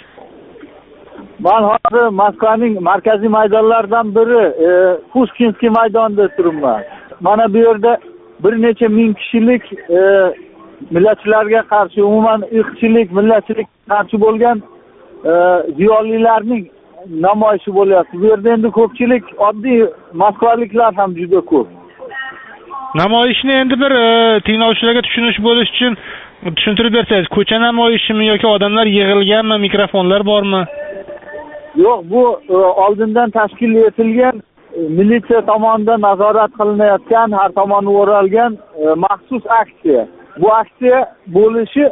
[SPEAKER 4] Men hozir Moskvaning markaziy maydonlaridan biri Pushkinskiy maydonida turibman. Mana bu yerda bir necha ming kishilik millatchilarga qarshi, umuman irqchilik, millatchilik qarshi bo'lgan ziyolilarning namoyishi bo'lyapti. Bu yerda endi ko'pchilik oddiy moskvaliklar ham juda ko'p.
[SPEAKER 17] Namoyishni endi bir tinglovchilarga tushunish bo'lish uchun tushuntirib bersangiz, ko'cha namoyishimi yoki odamlar yig'ilganmi, mikrofonlar bormi?
[SPEAKER 4] Yo'q, bu oldindan tashkil etilgan, militsiya tomonidan nazorat qilinayotgan, har tomoni o'ralgan maxsus aksiya. Bu aksiya bo'lishi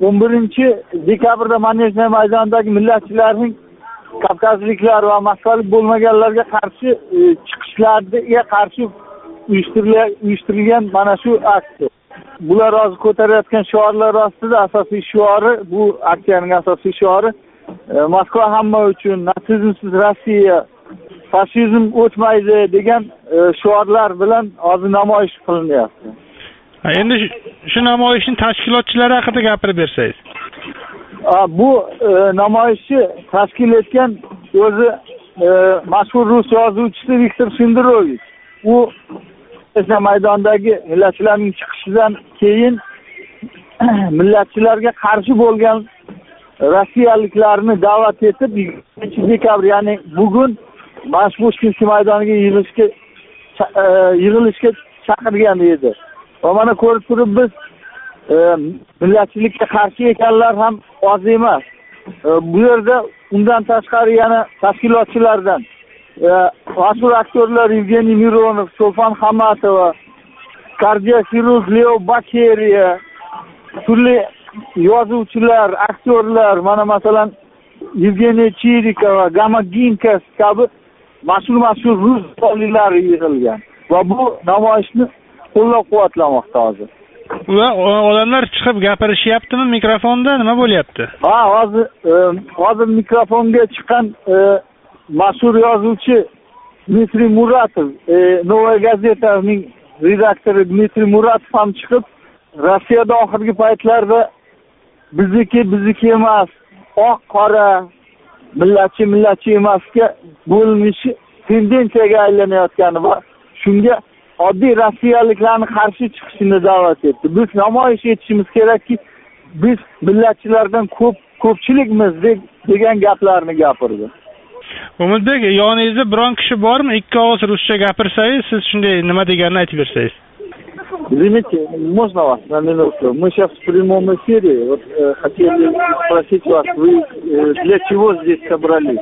[SPEAKER 4] 11 dekabrda Manejniy maydonidagi millatchilarning kavkazliklar va moskvalik bo'lmaganlarga qarshi chiqishlariga qarshi uyushtirilgan mana shu aksiya. Bular hozir ko'tarayotgan shiorlar ostida asosiy shiori, bu aksiyaning asosiy shiori Moskva hamma uchun, natsizmsiz Rossiya, fashizm o'tmaydi degan shiorlar bilan hozir namoyish qilinyapti.
[SPEAKER 17] Endi shu namoyishning tashkilotchilari haqida gapirib bersangiz.
[SPEAKER 4] Bu namoyishni tashkil etgan o'zi mashhur rus yozuvchisi Viktor Shenderovich. U o'sha maydondagi millatchilarning chiqishidan keyin millatchilarga qarshi bo'lgan rossiyaliklarni da'vat etib 2 dekabr, ya'ni bugun Pushkinskiy maydoniga yig'ilishga chaqirgan edi. Va mana ko'rib turib biz millatchilikka qarshi ekanlar ham oz emas. Bu yerda undan tashqari yana tashkilotchilardan mashhur aktyorlar Evgeniy Mironov, Chofan Hamatova, kardioxirurg Leo Bakeriya, turli yozuvchilar, aktyorlar, mana masalan Yevgeniy Chirikov va Gamoginka kabi mashhur rus ziyolilari yig'ilgan va bu namoyishni qo'llab-quvvatlamoqda hozir.
[SPEAKER 17] Va odamlar chiqib gapirishyaptimi mikrofonda, nima bo'lyapti?
[SPEAKER 4] Ha, hozir mikrofonga chiqqan mashhur yozuvchi Dmitriy Muratov, Novaya Gazetaning redaktori Dmitriy Muratov ham chiqib, Rossiyada oxirgi paytlarda bizniki emas, oq qora, millatchi emasga bo'linishi tendensiyaga aylanayotgani va shunga oddiy rossiyaliklarni qarshi chiqishini da'vat etdi. Biz namoyish etishimiz kerakki, biz millatchilardan ko'pchilikmiz degan gaplarni gapirdi.
[SPEAKER 17] Umidbek, yoningizda biron kishi bormi? Ikki og'iz ruscha gapirsangiz, siz shunday nima deganini aytib bersangiz.
[SPEAKER 4] Извините, можно вас на минутку? Мы сейчас в прямом эфире. Вот хотели спросить вас, вы для чего здесь собрались?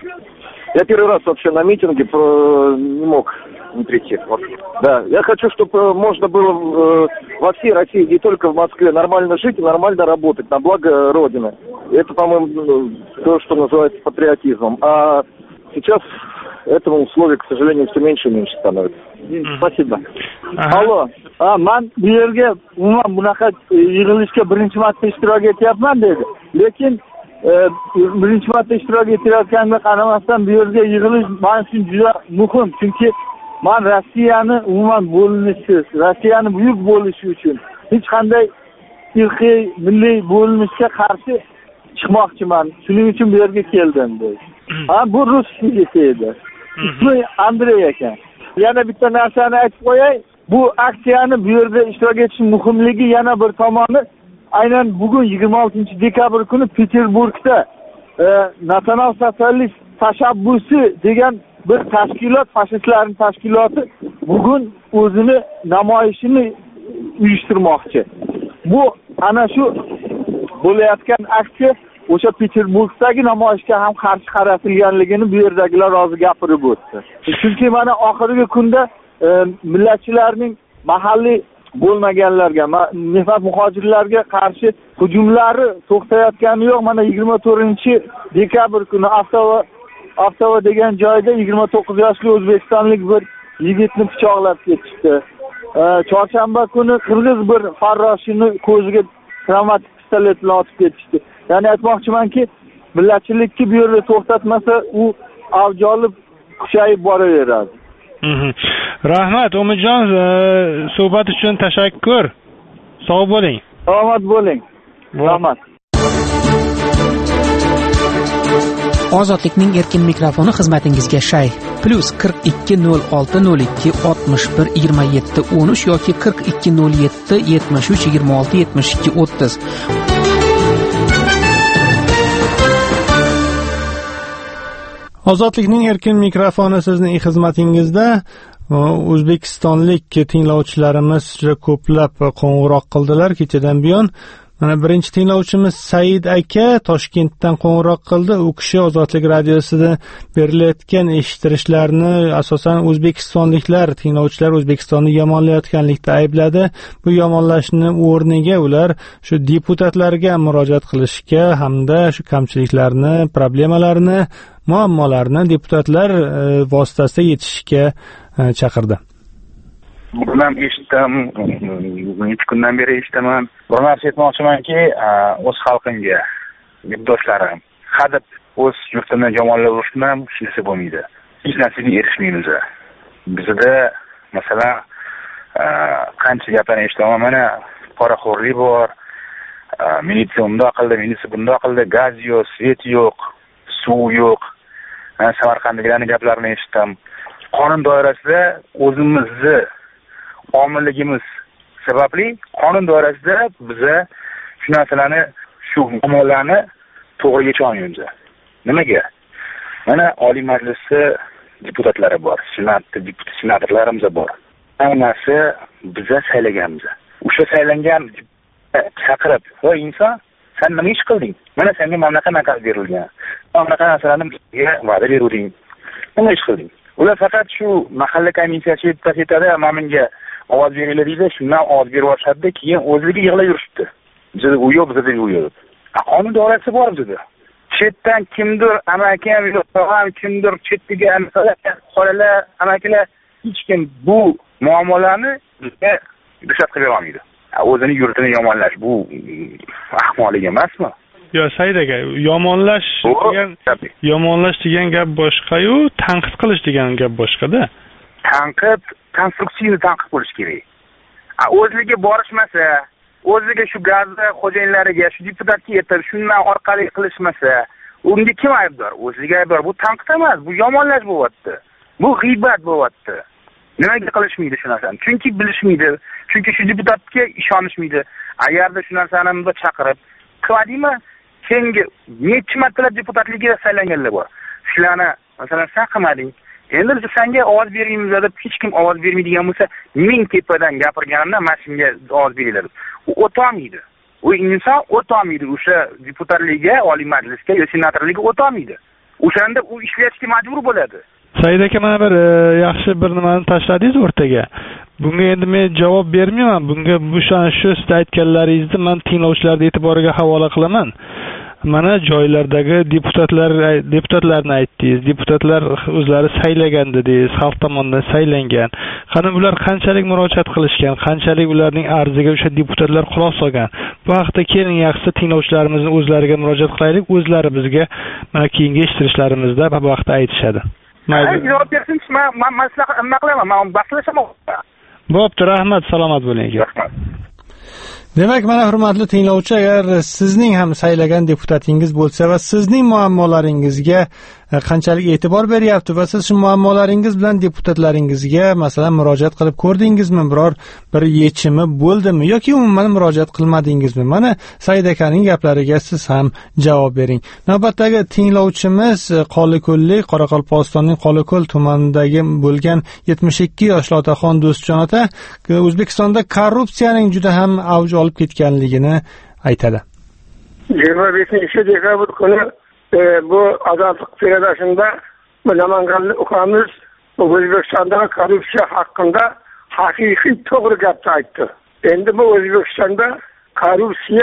[SPEAKER 18] Я первый раз вообще на митинге не мог не прийти. Вот. Да, я хочу, чтобы можно было во всей России, не только в Москве, нормально жить и нормально работать на благо Родины. Это, по-моему, то, что называется патриотизмом. А сейчас этому условию, к сожалению, все меньше и меньше становится.
[SPEAKER 4] Спасибо. Allo. Men bu yerga umuman bunaqa yig'ilishga birinchi marta ishtirok etyapman dedi. Lekin birinchi marta ishtirok etayotganimga qaramasdan bu yerga yig'ilish men uchun juda muhim. Chunki men Rossiyani umuman bo'linishsiz, Rossiyani buyuk bo'lishi uchun hech qanday irqiy, milliy bo'linishga qarshi chiqmoqchiman. Shuning uchun bu yerga keldim dedi. Bu rus yigiti edi. Ismi Andrey ekan. Yana bitta narsani aytib qo'yay. Bu aksiyani bu yerda ishtirok etish muhimligi yana bir tomoni aynan bugun 26 dekabr kuni Peterburgda Nasional sotsialist tashabbusi degan bir tashkilot, fashistlarning tashkiloti bugun o'zini namoyishini uyushtirmoqchi. Bu ana shu bo'layotgan aksiya o'sha Peterburgdagi namoyishga ham qarshi qaratilganligini bu yerdagilar hozir gapirib o'tdi. Chunki mana oxirgi kunda millatchilarning mahalliy bo'lmaganlarga, mehnat muhojirlarga qarshi hujumlari to'xtayotgani yo'q. Mana 24-dekabr kuni Avtova degan joyda 29 yoshli o'zbekistonlik bir yigitni pichoqlab ketishdi. Chorshanba kuni qirg'iz bir farroshini ko'ziga travmatik pistolet bilan otib ketishdi. Ya'ni aytmoqchimanki, millatchilikni bu yerda to'xtatmasa, u avj olib kuchayib boraveradi.
[SPEAKER 17] Rahmat, Umidjon, suhbat uchun tashakkur. Sog' bo'ling.
[SPEAKER 4] Salomat bo'ling. Rahmat.
[SPEAKER 19] Ozodlikning erkin mikrofoni xizmatingizga shay. +42 06 02 61 27 13 yoki 42 07 73 26 72 30.
[SPEAKER 1] Ozodlikning erkin mikrofoni sizning xizmatingizda. O'zbekistonlik tinglovchilarimiz juda ko'plab qo'ng'iroq qildilar kechadan buyon. Mana birinchi tinglovchimiz Said aka Toshkentdan qo'ng'iroq qildi. U kishi Ozodlik radiosida berilayotgan eshittirishlarni asosan o'zbekistonliklar, tinglovchilar O'zbekistonni yomonlayotganlikda aybladi. Bu yomonlashni o'rniga ular shu deputatlarga murojaat qilishga hamda shu kamchiliklarni, problemalarni, muammolarni deputatlar vositasida yechishga chaqirdi.
[SPEAKER 20] Buni ham eshitdim, necha kundan beri eshitaman. Bir narsa aytmoqchimanki, o'z xalqimga, yurtdoshlarim, hadeb o'z yurtini yomonlab urishni ham hech bo'lmaydi. Hech narsaga erishmaymiz. Bizda masalan qancha gaplarni eshitaman, mana poraxo'rlik bor, militsiya undoq qildi, militsiya bundoq qildi, gaz yo'q, svet yo'q, suv yo'q. Samarqandliklarning gaplarini eshitdim. Qonun doirasida o'zimizni omilligimiz sababli qonun doirasida biza shu narsalarni, shu muammolarni to'g'riga olmaymiz. Nimaga? Mana Oliy Majlisda deputatlari bor, senatorlarimiz bor. Hammasi biza saylaganmiz. O'sha saylangan chaqirib, "Voy inson, sen nima ish qilding? Mana senga mamlakat nakaz berilgan. Mamlakat narsalarni bizga va'da berding. Nima ish qilding?" Ular faqat shu mahalla komissiyasi aytadi, menga ovoz beringlar deydi, shundan ovoz berib olishadi, keyin o'zligi yig'lab yurishibdi. Bizda u yo'q, bizda u yo'q. Qonun doirasi bor bizda. chetdan kimdir amakam yo'q kimdir chetdagi qolalar amakilar hech kim bu muammolarni bizga ruxsat qilib berolmaydi. O'zini yurtini yomonlash bu ahmoqlik emasmi?
[SPEAKER 17] Yo, Said aka, yomonlash degan gap boshqa-yu, tanqid qilish degan gap boshqa-da.
[SPEAKER 20] Tanqid konstruktiv tanqid bo'lish kerak. O'zligi borishmasa, o'ziga shu gazda xo'jayinlariga, shu deputatga yetib, shundan orqali qilishmasa, unga kim aybdor? O'ziga aybdor. Bu tanqid emas, bu yomonlash bo'lyapti. Bu g'iybat bo'lyapti. Nimaga qilishmaydi shu narsani? Chunki bilishmaydi. Chunki shu deputatga ishonishmaydi. Agarda shu narsani bunda chaqirib qiladimi? Keyingi necha martalab deputatligiga saylanganlar bor. Shularni masalan sen qilmading. Endi biz senga ovoz bermaymiz deb hech kim ovoz bermaydigan bo'lsa, ming tepadan gapirganimda mashinga ovoz beriladi. U o'tolmaydi. U inson o'tolmaydi o'sha deputatligiga, oliy majlisga yoki senatorligiga o'tolmaydi. O'shanda u ishlashga majbur bo'ladi.
[SPEAKER 17] Said aka, mana bir yaxshi bir nimani tashladingiz o'rtaga. Bunga endi men javob bermayman. Bunga shu siz aytganlaringizni men tinglovchilarning e'tiboriga havola qilaman. Mana joylardagi deputatlarni aytdingiz. Deputatlar o'zlari saylagan dedingiz, xalq tomonidan saylangan. Qani bular qanchalik murojaat qilishgan, qanchalik ularning arziga o'sha deputatlar quloq solgan. Bu haqda keling yaxshisi tinglovchilarimizning o'zlariga murojaat qilaylik. O'zlari bizga mana keyingi eshittirishlarimizda bu haqda aytishadi.
[SPEAKER 20] Javob bersin, men maslahat qilaman. Men bahslashaman.
[SPEAKER 17] Bo'pti, rahmat, salomat bo'ling.
[SPEAKER 20] Rahmat.
[SPEAKER 1] Demak, mana hurmatli tinglovchi, agar sizning ham saylagan deputatingiz bo'lsa va sizning muammolaringizga qanchalik e'tibor beryapti va siz shu muammolaringiz bilan deputatlaringizga masalan murojaat qilib ko'rdingizmi, biror bir yechimi bo'ldimi yoki umuman murojaat qilmadingizmi? Mana Said akaning gaplariga siz ham javob bering. Navbatdagi tinglovchimiz Qoliqo'llik, Qoraqalpog'istonning Qoliqo'l tumanidagi bo'lgan 72 yoshli otaxon Do'stjon ota O'zbekistonda korrupsiyaning juda ham avj olib ketganligini aytadi.
[SPEAKER 5] 25-dekabr kuni bu Ozodlik Federatsiyasida Namanganlik ukamiz O'zbekistondagi korrupsiya haqida haqiqiy to'g'ri gapni aytdi. Endi bu O'zbekistonda korrupsiya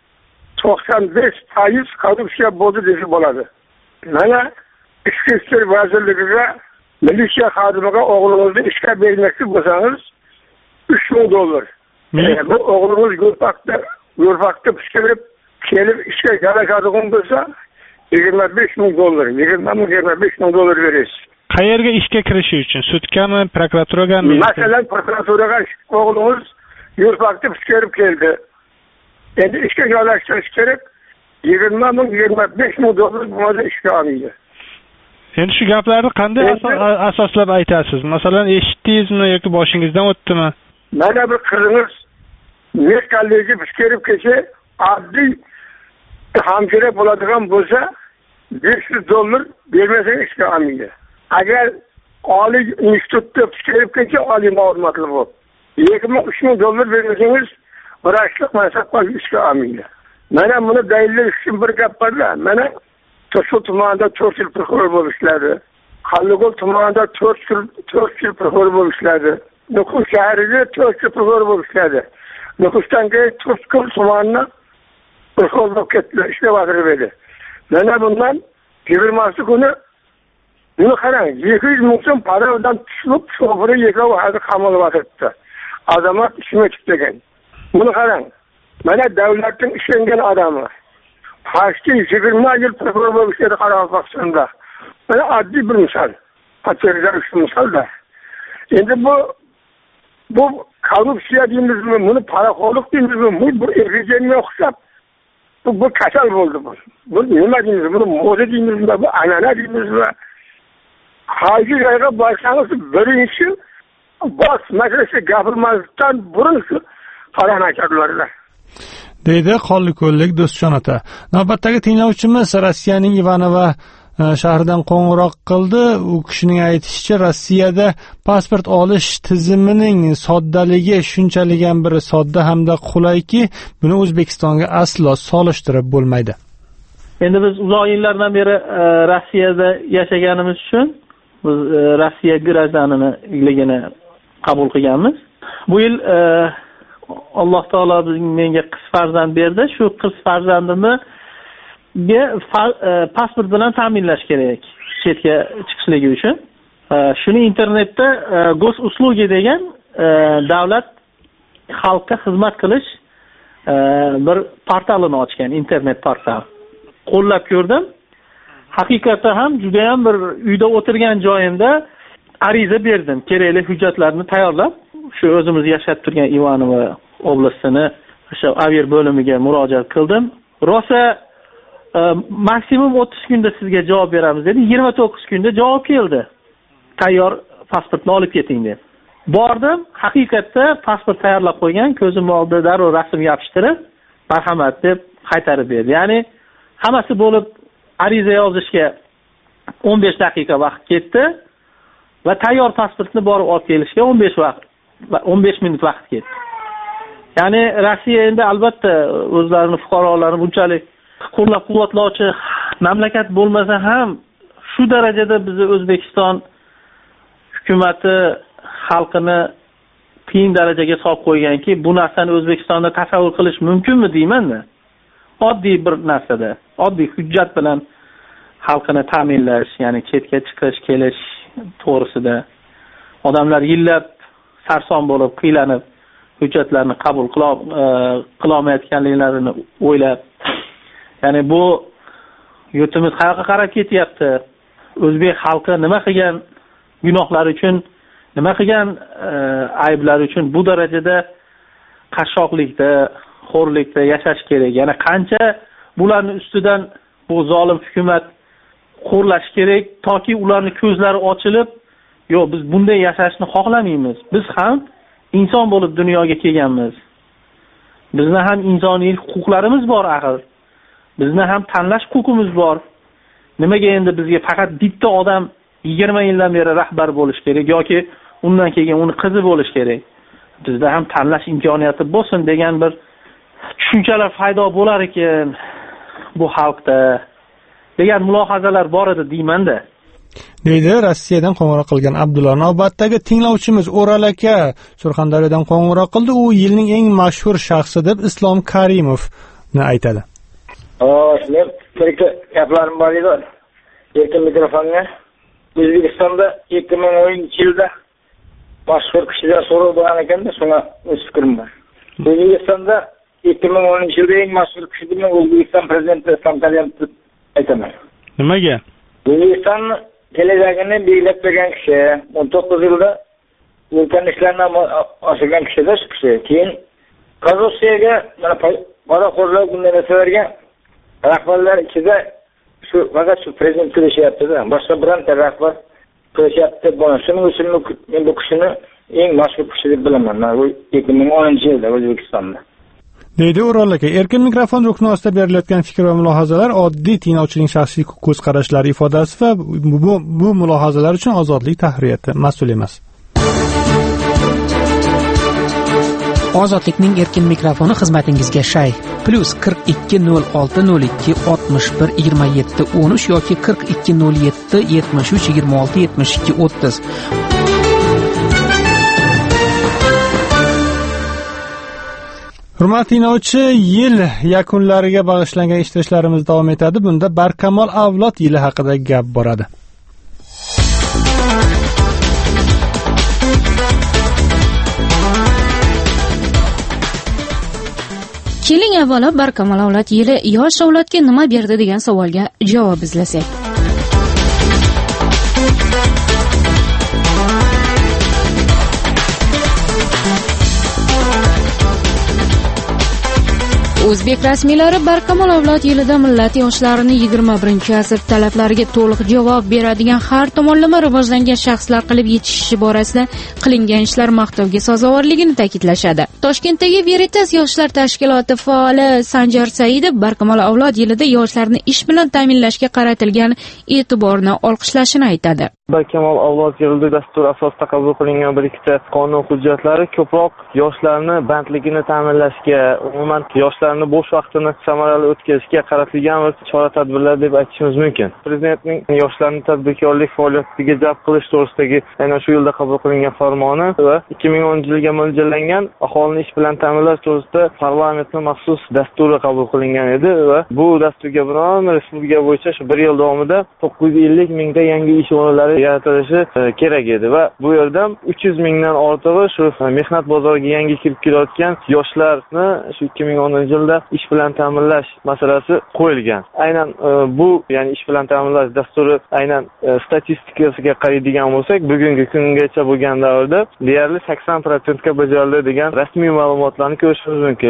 [SPEAKER 5] 95% korrupsiya bo'ldi desa bo'ladi. Mana Ichki ishlar vazirligiga militsiya xodimiga o'g'lingizni ishga bermoqchi bo'lsangiz $3000. Bu o'g'lingiz yo'lpaqda pishirib kelib ishga joylashadigan bo'lsa $25,000, $25,000 berasiz.
[SPEAKER 17] Qayerga ishga kirishi uchun? Sudgami, prokuraturagami?
[SPEAKER 5] Masalan, prokuraturaga o'g'lingiz yo'lpaqda pishirib keldi. Endi ishga joylashtirish kerak. $20,000, $25,000 ishga olmaydi.
[SPEAKER 17] Endi shu gaplarni qanday asoslab aytasiz? Masalan, eshitdingizmi yoki boshingizdan o'tdimi?
[SPEAKER 5] Mana bir qizingiz mekanligi pishirib kelsa, oddiy hamshira bo'ladigan bo'lsa $500 bermasangiz ishga olmaydi. Agar oliy institutda pishirib kelsa, oliy ma'lumotli bo'lib $2,000-3,000 bermasangiz vrachlik mansabga ishga olmaydi. Mana buni dalil uchun bir gap borda. Mana Toshkent tumanida 4 yil prokuror bo'lib ishladi. Qalliko'l tumanida 4 yil prokuror bo'lib ishladi. Nukus shahrida 4 yil prokuror bo'lib ishladi. Nukusdan keyin Toshkent tumanida prokuror bo'lib ketdi, ishlayotib edi. Mana bundan 20 kuni buni qarang, 200 ming so'm paradan tushib, shofiri yeklab hozir qamalib o'tiribdi. Azamat Ishmetov degan. Buni qarang. Mana davlatning ishlangan odami. Hashti 20 yil prokuror bo'lib ishladi Qoraqalpog'istonda. Mana oddiy bir misol. Qatorga uchun misolda. Endi bu korrupsiya deymizmi, buni paraxo'rlik deymizmi, bu epidemiya hisob. Bu kasal bo'ldi bu. Bu nima deymiz? Buni moda deymizmi, bu an'ana deymizmi? Qaysi joyga borsangiz birinchi bosh masalasi gapirmasdan burun shu qaranakarlarlar.
[SPEAKER 1] Deydi Qoliqo'llik Do'stjon ota. Navbatdagi tinglovchimiz Rossiyaning Ivanova shahridan qo'ng'iroq qildi. U kishining aytishicha, Rossiyada pasport olish tizimining soddaligi shunchalik ham bir sodda hamda qulayki, buni O'zbekistonga aslo solishtirib bo'lmaydi.
[SPEAKER 21] Endi biz uzoq yillardan beri Rossiyada yashaganimiz uchun biz Rossiya grajdanligini qabul qilganmiz. Bu yil Alloh taolo menga qiz farzand berdi. Shu qiz farzandimni pasport bilan ta'minlash kerak chetga chiqishligi uchun. Shuni internetda Gosuslugi degan davlat xalqqa xizmat qilish bir portalini ochgan, internet portal. Qo'llab ko'rdim. Haqiqatda ham juda ham bir uyda o'tirgan joyimda ariza berdim. Kerakli hujjatlarni tayyorlab, shu o'zimiz yashab turgan Ivanovo oblastini o'sha aviar bo'limiga murojaat qildim. Rosa maksimum 30 kunda sizga javob beramiz dedi. 29 kunda javob keldi. Tayyor pasportni olib keting deb. Bordim, haqiqatda pasport tayyorlab qo'ygan, ko'zim oldida darrov rasm yopishtirib, marhamat deb qaytarib berdi. Ya'ni hammasi bo'lib ariza yozishga 15 daqiqa vaqt ketdi va tayyor pasportni borib olib kelishga 15 minut vaqt ketdi. Ya'ni Rossiya endi albatta o'zlarining fuqarolarini bunchalik qo'llab-quvvatlovchi mamlakat bo'lmasa ham shu darajada bizni O'zbekiston hukumati xalqini qiyin darajaga solib qo'yganki, bu narsani O'zbekistonda tasavvur qilish mumkinmi deyman-da. Oddiy bir narsada, oddiy hujjat bilan xalqini ta'minlash, ya'ni chetga chiqish, kelish to'g'risida odamlar yillab sarson bo'lib, qiylanib hujjatlarni qabul qilolmayotganliklarini o'ylab, ya'ni bu yurtimiz qayerga qarab ketyapti? O'zbek xalqi nima qilgan gunohlar uchun, nima qilgan ayblar uchun bu darajada qashshoqlikda, xo'rlikda yashash kerak? Yana qancha bularni ustidan bu zolim hukumat xo'rlash kerak toki ularning ko'zlari ochilib, yo'q, biz bunday yashashni xohlamaymiz. Biz ham inson bo'lib dunyoga kelganmiz. Bizning ham insoniy huquqlarimiz bor axir. Bizning ham tanlash huquqimiz bor. Nimaga endi bizga faqat bitta odam 20 yildan beri rahbar bo'lish kerak yoki undan keyin uni qizi bo'lish kerak? Bizda ham tanlash imkoniyati bo'lsin degan bir tushunchalar paydo bo'lar ekan bu xalqda degan mulohazalar bor edi deyman-da.
[SPEAKER 1] Deydi Rossiyadan qo'ng'iroq qilgan Abdulla navbatdagi tinglovchimiz O'ral aka Surxondaryodan qo'ng'iroq qildi. U yilning eng mashhur shaxsi deb Islom Karimovni aytadi.
[SPEAKER 8] Men bir gaplarim bor edi. Erkin mikrofonga. O'zbekistonda 2010-yilda mashhur kishilar so'roq bo'lgan ekanda, shunga o'z fikrim bor. O'zbekistonda 2010-yilda eng mashhur kishi degan O'zbekiston prezidenti Islom Karimov deb aytaman.
[SPEAKER 1] Nimaga?
[SPEAKER 8] O'zbekiston kelajagini belgilab bergan kishi, 19 yilda ulkan ishlarni oshirgan kishidir shu kishi. Keyin Qozog'istonga mana poraxo'rlar bunday narsalarga rahbarlar ichida shu faqat shu prezident qilishyapti-da. Boshqa bironta rahbar qilishyapti bo'ladi. Shuning uchun men bu kishini eng mashhur kishi deb bilaman. 2010-yilda O'zbekistonda.
[SPEAKER 1] Deydi O'ral aka. Erkin mikrofon ruknosida berilayotgan fikr va mulohazalar oddiy tinglovchining shaxsiy ko'z qarashlari ifodasi va bu mulohazalar uchun Ozodlik tahririyati mas'ul emas.
[SPEAKER 19] Ozodlikning erkin mikrofoni xizmatingizga shay. +420202612713 yoki 420773267230.
[SPEAKER 1] Hurmatli tinglovchi, yil yakunlariga bag'ishlangan eshitishlarimiz davom etadi. Bunda Barkamol avlod yili haqida gap boradi.
[SPEAKER 11] Keling avvalo Barkamol avlod yili yosh avlodga nima berdi degan savolga javob izlasak. O'zbek rasmiylari Barkamol avlod yilida millat yoshlarini 21-asr talablariga to'liq javob beradigan har tomonlama rivojlangan shaxslar qilib yetishishi borasida qilingan ishlar maqtovga sazovorligini ta'kidlashadi. Toshkentdagi Veritas yoshlar tashkiloti faoli Sanjar Saidov Barkamol avlod yilida yoshlarni ish bilan ta'minlashga qaratilgan e'tiborni olqishlashini aytadi.
[SPEAKER 22] Barkamol avlod yilida dastur asosida qabul qilingan bir ikkita qonun hujjatlari ko'proq yoshlarni bandligini ta'minlashga, umuman yoshlar yoshlarni bo'sh vaqtini samarali o'tkazishga qaratilgan bir chora-tadbirlar deb aytishimiz mumkin. Prezidentning yoshlarni tadbirkorlik faoliyatiga jalb qilish to'g'risidagi aynan shu yilda qabul qilingan farmoni va 2010-yilga mo'ljallangan aholini ish bilan ta'minlash to'g'risida parlamentning maxsus dasturi qabul qilingan edi va bu dasturga binoan respublika bo'yicha shu 1 yil davomida 950 mingta yangi ish o'rinlari yaratilishi kerak edi va bu yerda 300 mingdan ortig'i shu mehnat bozoriga yangi kirib kelayotgan yoshlarni shu 2010-yilda ish bilan ta'minlash masalasi qo'yilgan. Aynan bu ya'ni ish bilan ta'minlash dasturi aynan statistikasiga qaraydigan bo'lsak, bugungi kungacha bo'lgan davrda deyarli 80% ga bajarildi degan rasmiy ma'lumotlarni ko'rishimiz mumkin.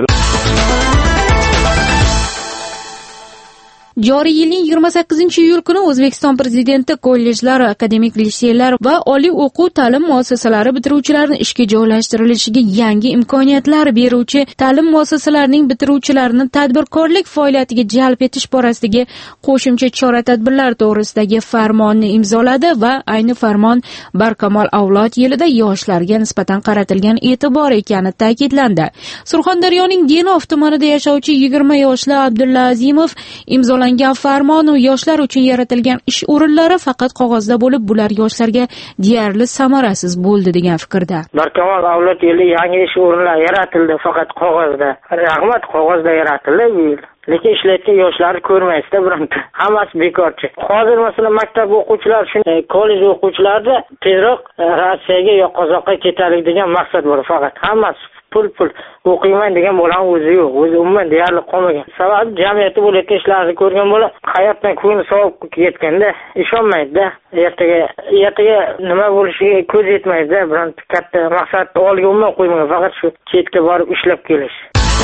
[SPEAKER 6] Joriy yilning 28-iyul kuni O'zbekiston Prezidenti kollejlar, akademik litseylar va oliy o'quv ta'lim muassasalari bitiruvchilarining ishga joylashtirilishiga yangi imkoniyatlar beruvchi ta'lim muassasalarining bitiruvchilarini tadbirkorlik faoliyatiga jalb etish borasidagi qo'shimcha chora-tadbirlar to'g'risidagi farmonni imzoladi va ayni farmon Barkamol avlod yilida yoshlarga nisbatan qaratilgan e'tibor ekani ta'kidlandi. Surxondaryoning Denov tumanida yashovchi 20 yoshli Abdulla Azimov imzolagan farmon u yoshlar uchun yaratilgan ish o'rinlari faqat qog'ozda bo'lib, bular yoshlarga deyarli samarasiz bo'ldi degan fikrda.
[SPEAKER 9] Barkamol avlod yili yangi ish o'rinlari yaratildi faqat qog'ozda. Rahmat, qog'ozda yaratildi bu yil. Lekin ishlayotgan yoshlarni ko'rmaysizda bironta. Hammasi bekorchi. Hozir masalan maktab o'quvchilari, shunday kollej o'quvchilarida tezroq Rossiyaga yo Qozoqqa ketalik degan maqsad bor faqat. Hammasi pul o'qiyman degan bolani o'zi yo'q. O'zi umuman deyarli qolmagan. Sababi jamiyatda bo'layotgan ishlarni ko'rgan bola hayotdan ko'ngli sovib ketganda ishonmaydi-da. Ertaga nima bo'lishiga ko'z yetmaydi-da. Bironta katta maqsadni oldiga umuman qo'ymagan, faqat shu chetga borib ishlab kelish.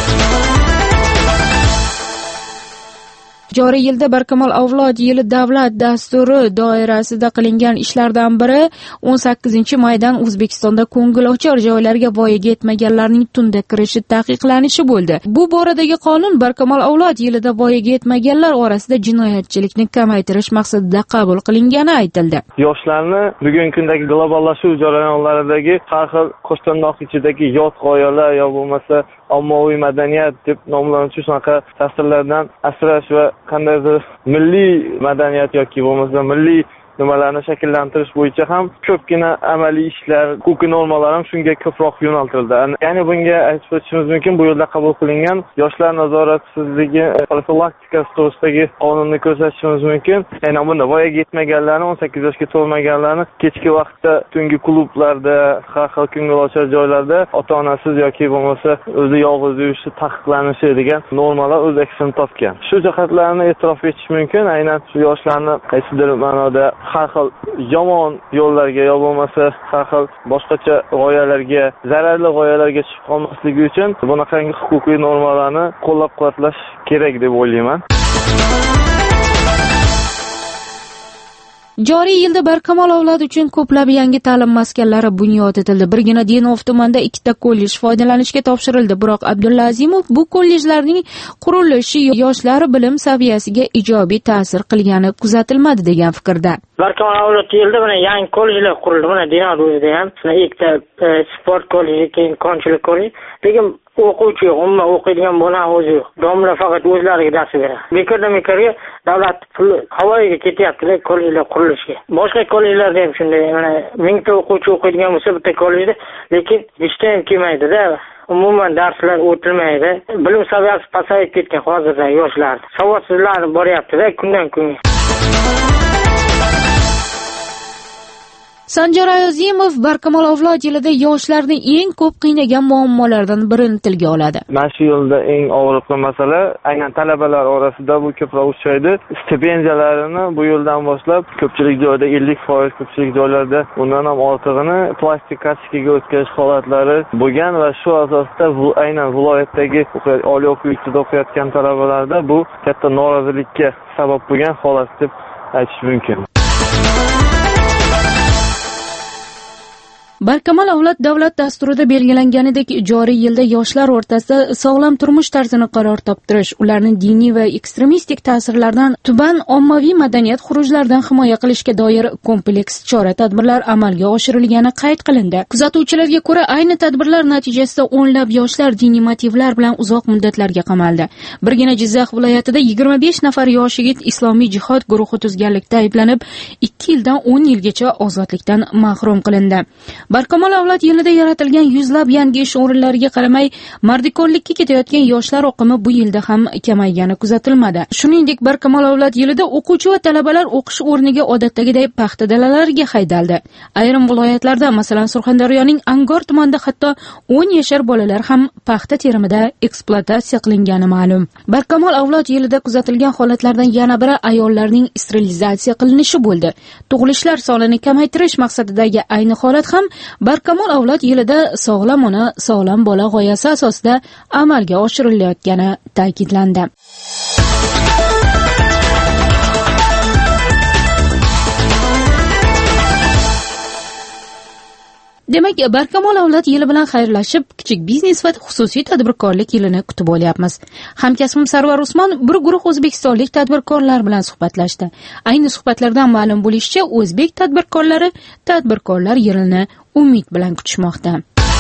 [SPEAKER 6] Joriy yilda Barkamol avlod yili davlat dasturi doirasida qilingan ishlardan biri 18-maydan O'zbekistonda ko'ngilochar joylarga voyaga yetmaganlarning tunda kirishi taqiqlanishi bo'ldi. Bu boradagi qonun Barkamol avlod yilida voyaga yetmaganlar orasida jinoyatchilikni kamaytirish maqsadida qabul qilingani aytildi.
[SPEAKER 22] Yoshlarni bugungi kundagi globallashuv jarayonlaridagi har xil qo'shtirnoq ichidagi yot g'oyalar yo bo'lmasa ommaviy madaniyat deb nomlanuvchi shunaqa ta'sirlardan asrash va qandaydir milliy madaniyat yoki bo'lmasa milliy nimalarni shakllantirish bo'yicha ham ko'pgina amaliy ishlar, huquqiy normalar ham shunga ko'proq yo'naltirildi. Ya'ni bunga aytib o'tishimiz mumkin, bu yerda qabul qilingan yoshlar nazoratsizligi profilaktikasi to'g'risidagi qonunni ko'rsatishimiz mumkin. Ya'ni bunda voyaga yetmaganlarni, 18 yoshga to'lmaganlarni kechki vaqtda tungi klublarda, har xil ko'ngilochar joylarda ota-onasiz yoki bo'lmasa o'zi yolg'iz yurishi taqiqlanishi degan normalar o'z aksini topgan. Shu jihatlarni e'tirof etish mumkin. Aynan shu yoshlarni qaysidir ma'noda har xil yomon yo'llarga yo bo'lmasa har xil boshqacha g'oyalarga, zararli g'oyalarga chiqib qolmasligi uchun bunaqangi huquqiy normalarni qo'llab-quvvatlash kerak deb o'ylayman.
[SPEAKER 6] Joriy yilda Barkamol avlod uchun ko'plab yangi ta'lim maskanlari bunyod etildi. Birgina Denov tumanida 2ta kollej foydalanishga topshirildi. Biroq Abdulla Azimov bu kollejlarning qurilishi yoshlar bilim saviyasiga ijobiy ta'sir qilgani kuzatilmadi degan fikrda.
[SPEAKER 9] Barkamol avlod yilda mana yangi kollejlar qurildi. Mana Denov o'zida ham ikkita sport kolleji, keyin konchilik kolleji. Lekin o'quvchi yo'q, umuman o'qiydigan bola o'zi yo'q. Domla faqat o'zlariga dars beradi. Bekorga davlat puli havoga ketyapti kollejlar qurilishiga. Boshqa kollejlarda ham shunday, mana 1000 ta o'quvchi o'qiydigan bo'lsa bitta kollejda, lekin hech ham kelmaydi-da. Umuman darslar o'tilmaydi. Bilim saviyasi pasayib ketgan hozirda yoshlar. Savodsizlar boryapti-da kundan kunga.
[SPEAKER 6] Sanjar Ayozimov Barkamol avlod yilida yoshlarni eng ko'p qiynagan muammolardan birini tilga oladi.
[SPEAKER 22] Mana shu yilda eng og'riqli masala aynan talabalar orasida bu ko'proq uchraydi. Stipendiyalarini bu yildan boshlab ko'pchilik joyda 50%, ko'pchilik joylarda undan ham ortig'ini plastik kartochkaga o'tkazish holatlari bo'lgan va shu asosda bu aynan viloyatdagi oliy o'quv yurtida o'qiyotgan talabalarda bu katta norozilikka sabab bo'lgan holat deb aytish mumkin.
[SPEAKER 6] Barkamol avlod davlat dasturida belgilanganidek joriy yilda yoshlar o'rtasida sog'lom turmush tarzini qaror toptirish, ularni diniy va ekstremistik ta'sirlardan tuban ommaviy madaniyat xurujlaridan himoya qilishga doir kompleks chora-tadbirlar amalga oshirilgani qayd qilindi. Kuzatuvchilarga ko'ra, ayni tadbirlar natijasida o'nlab yoshlar diniy motivlar bilan uzoq muddatlarga qamaldi. Birgina Jizzax viloyatida 25 nafar yosh yigit islomiy jihod guruhi tuzganlikda ayblanib, 2 yildan 10 yilgacha ozodlikdan mahrum qilindi. Barkamol avlod yilida yaratilgan yuzlab yangi ish o'rinlariga qaramay, mardikorlikka ketayotgan yoshlar oqimi bu yilda ham kamaygani kuzatilmadi. Shuningdek, Barkamol avlod yilida o'quvchi va talabalar o'qish o'rniga odatdagiday paxta dalalariga haydaldi. Ayrim viloyatlarda, masalan, Surxondaryoning Angor tumanida hatto 10 yashar bolalar ham paxta terimida ekspluatatsiya qilingani ma'lum. Barkamol avlod yilida kuzatilgan holatlardan yana biri ayollarning sterilizatsiya qilinishi bo'ldi. Tug'ilishlar sonini kamaytirish maqsadidagi ayni holat ham Barkamol avlod yilida sog'lom ona, sog'lom bola g'oyasi asosida amalga oshirilayotgani ta'kidlandi. Demak, Barkamol avlod yili bilan xayrlashib, kichik biznes va xususiy tadbirkorlik yilini kutib olyapmiz. Hamkasbim Sarvar Usmon bir guruh o'zbekistonlik tadbirkorlar bilan suhbatlashdi. Ayni suhbatlardan ma'lum bo'lishicha, o'zbek tadbirkorlari tadbirkorlar yilini umid bilan kutishmoqda.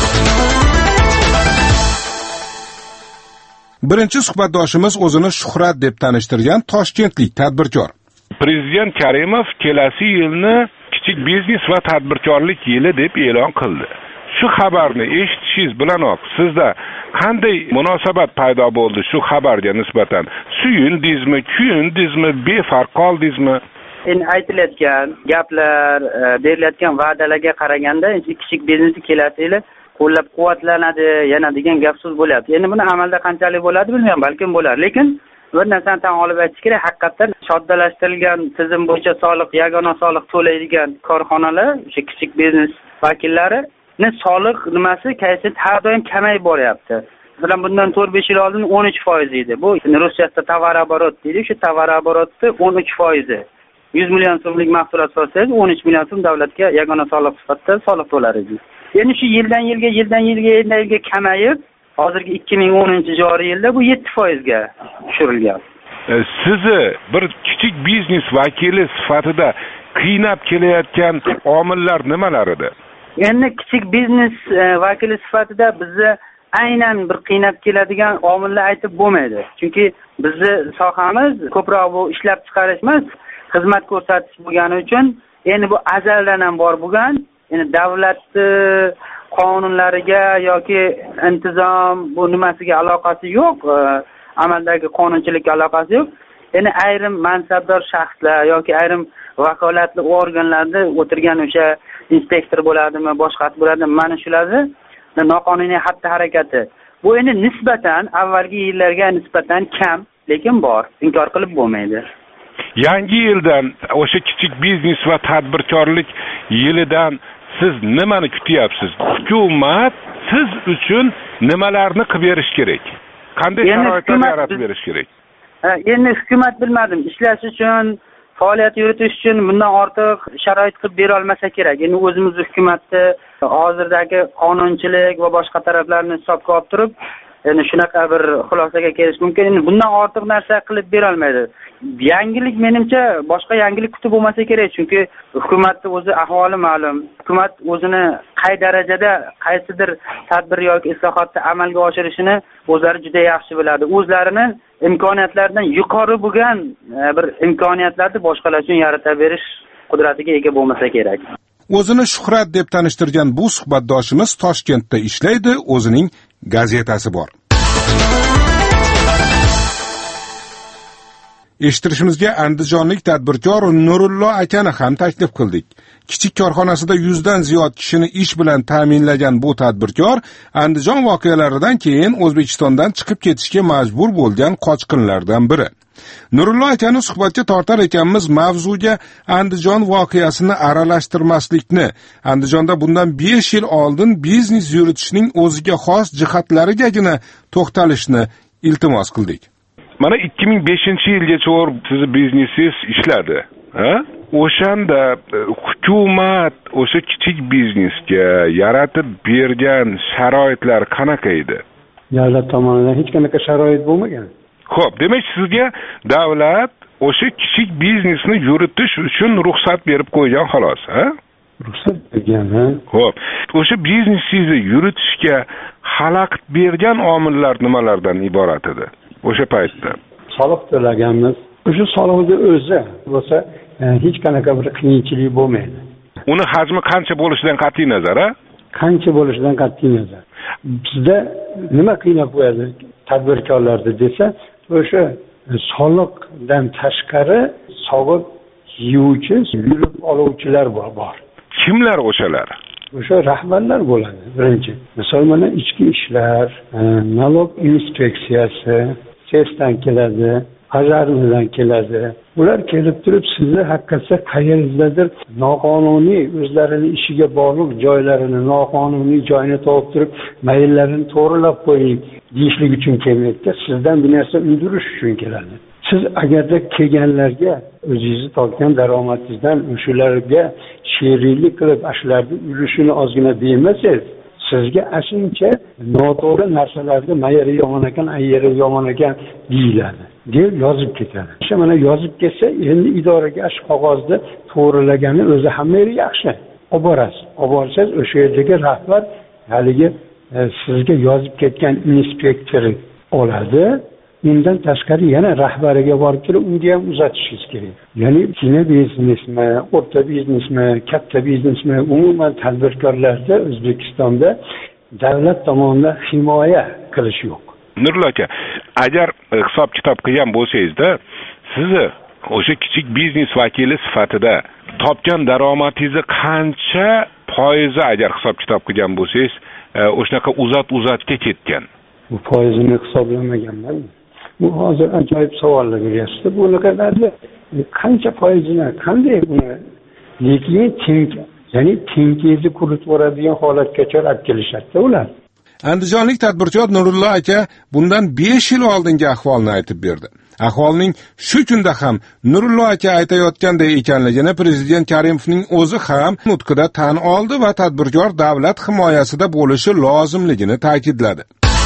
[SPEAKER 7] Birinchi suhbatdoshimiz o'zini Shuhrat deb tanishtirgan toshkentlik tadbirkor.
[SPEAKER 10] Prezident Karimov kelasi yilni kichik biznes va tadbirkorlik yili deb e'lon qildi. Shu xabarni eshitishingiz bilanoq sizda qanday munosabat paydo bo'ldi shu xabarga nisbatan? Suyundingizmi, kuyundingizmi, befarq qoldingizmi?
[SPEAKER 12] Endi aytilayotgan gaplar, berilayotgan va'dalarga qaraganda, kichik biznes kelasi yili qo'llab-quvvatlanadi, yana degan gap so'z bo'lyapti. Endi buni amalda qanchalik bo'ladi bilmayman, balkim bo'lar, lekin bir narsani tan olib aytish kerak, haqiqatan soddalashtirilgan tizim bo'yicha soliq, yagona soliq to'laydigan korxonalar, o'sha kichik biznes vakillarining soliq nimasi kayfiyati har doim kamayib boryapti. Masalan, bundan 4-5 yil oldin 13% edi. Bu ruschasida tovar-oborot deydi, shu tovar-oborotni 13%. 100 million so'mlik mahsulot sotsangiz, 13 million so'm davlatga yagona soliq sifatida soliq to'lar edi. Endi shu yildan yilga kamayib, hozirgi 2010 joriy yilda bu 7% ga tushirilgan.
[SPEAKER 10] Sizni bir kichik biznes vakili sifatida qiynab kelayotgan omillar nimalar edi?
[SPEAKER 12] Endi kichik biznes vakili sifatida bizni aynan bir qiynab keladigan omillar aytib bo'lmaydi. Chunki bizni sohamiz ko'proq bu ishlab chiqarish emas, xizmat ko'rsatish bo'lgani uchun, endi bu azaldan ham bor bo'lgan, endi davlatni qonunlariga yoki intizom bu nimasiga aloqasi yo'q, amaldagi qonunchilikka aloqasi yo'q. Endi ayrim mansabdor shaxslar yoki ayrim vakolatli organlarda o'tirgan o'sha inspektor bo'ladimi, boshqasi bo'ladimi, mana shularni noqonuniy xatti-harakati. Bu endi nisbatan avvalgi yillarga nisbatan kam, lekin bor, inkor qilib bo'lmaydi.
[SPEAKER 10] Yangi yildan, o'sha kichik biznes va tadbirkorlik yilidan siz nimani kutyapsiz? Hukumat siz uchun nimalarni qilib berish kerak? Qanday sharoitlar yaratib berish kerak?
[SPEAKER 12] Endi hukumat bilmadim, ishlash uchun, faoliyat yuritish uchun bundan ortiq sharoit qilib bera olmasa kerak. Endi o'zimiz hukumatni hozirdagi qonunchilik va boshqa taraflarni hisobga olib turib, endi shunaqa bir xulosaga kelish mumkin. Endi bundan ortiq narsa qilib bera olmaydi. Yangilik menimcha boshqa yangilik kutib bo'lmasa kerak, chunki hukumatning o'zi ahvoli ma'lum. Hukumat o'zini qay darajada qaysidir tadbir yoki islohotni amalga oshirishini o'zlari juda yaxshi biladi. O'zlarini imkoniyatlaridan yuqori bo'lgan bir imkoniyatlarni boshqalar uchun yarata berish qudratiga ega bo'lmasa kerak.
[SPEAKER 7] O'zini Shuhrat deb tanishtirgan bu suhbatdoshimiz Toshkentda ishlaydi, o'zining gazetasi bor. Eshittirishimizga andijonlik tadbirkor Nurullo akani ham taklif qildik. Kichik korxonasida 100 dan ziyod kishini ish bilan ta'minlagan bu tadbirkor Andijon voqealaridan keyin O'zbekistondan chiqib ketishga majbur bo'lgan qochqinlardan biri. Nurullo akani suhbatga tortar ekanmiz mavzuga Andijon voqeasini aralashtirmaslikni, Andijonda bundan 5 yil oldin biznes yuritishning o'ziga xos jihatlarigagina to'xtalishni iltimos qildik.
[SPEAKER 10] Mana 2005-yilgacha sizni biznesingiz ishladi, ha? o'shanda hukumat o'sha kichik biznesga yaratib bergan sharoitlar qanaqa edi?
[SPEAKER 2] Davlat tomonidan hech qanaqa sharoit bo'lmagan.
[SPEAKER 10] Xo'p, demak sizga davlat o'sha kichik biznesni yuritish uchun ruxsat berib qo'ygan xolos, ha?
[SPEAKER 2] Ruxsat bergan, ha?
[SPEAKER 10] Xo'p, o'sha biznesingizni yuritishga xalaqit bergan omillar nimalardan iborat edi o'sha paytda?
[SPEAKER 2] Soliq to'laganmiz. O'sha soliqni o'zi bo'lsa, hech qanaqa bir qiyinchilik bo'lmaydi.
[SPEAKER 10] Uni hajmi qancha bo'lishidan qat'iy nazar, ha?
[SPEAKER 2] Qancha bo'lishidan qat'iy nazar. Bizda nima qiynab qo'yadi tadbirkorlarni desa, o'sha soliqdan tashqari sog'ib yeyuvchi, yurib oluvchilar bor.
[SPEAKER 10] Kimlar o'shalar?
[SPEAKER 2] O'sha rahbarlar bo'ladi, birinchi. Misol mana ichki ishlar, налог inspeksiyasi, sesdan keladi, azardan keladi. Ular kelib turib sizni haqiqatda qayerdadir noqonuniy o'zlarini ishiga bog'liq joylarini noqonuniy joyini topib turib, mayllarini to'g'rilab qo'ying deyishlik uchun kelmaydi. Sizdan bir narsa undirish uchun keladi. Siz agarda kelganlarga o'zingizni topgan daromadingizdan shularga sheriklik qilib, ashlarni ulushini ozgina bermasangiz, sizga ashuncha noto'g'ri narsalarni mayeri yomon ekan, ayeri yomon ekan deyiladi deb yozib ketadi. O'sha mana yozib ketsa, endi idoraga shu qog'ozni to'g'rilagani o'zi hamma yaxshi. Olib borasiz. Olib borsangiz o'sha yerdagi rahbar haligi sizga yozib ketgan inspektor oladi. Undan tashqari yana rahbariga borib turib, unga ham uzatishingiz kerak. Ya'ni kichkina biznesmi, o'rta biznesmi, katta biznesmi, umuman tadbirkorlarda O'zbekistonda davlat tomonidan himoya qilish yo'q.
[SPEAKER 10] Nurli aka, agar hisob-kitob qilgan bo'lsangiz-da, sizni o'sha kichik biznes vakili sifatida topgan daromadingizni qancha foizi agar hisob-kitob qilgan bo'lsangiz, o'shanaqa uzatga ketgan?
[SPEAKER 2] Bu foizini hisoblamaganman. Bu hozir ajoyib savollar beryapsiz. Bunaqalarni qancha foizini, qanday buni lekin ya'ni tengizni quritib yuboradigan holatgacha olib kelishadi ular.
[SPEAKER 7] Andijonlik tadbirkor Nurullo aka bundan 5 yil oldingi ahvolni aytib berdi. Ahvolning shu kunda ham Nurullo aka aytayotganday ekanligini prezident Karimovning o'zi ham nutqida tan oldi va tadbirkor davlat himoyasida bo'lishi lozimligini ta'kidladi.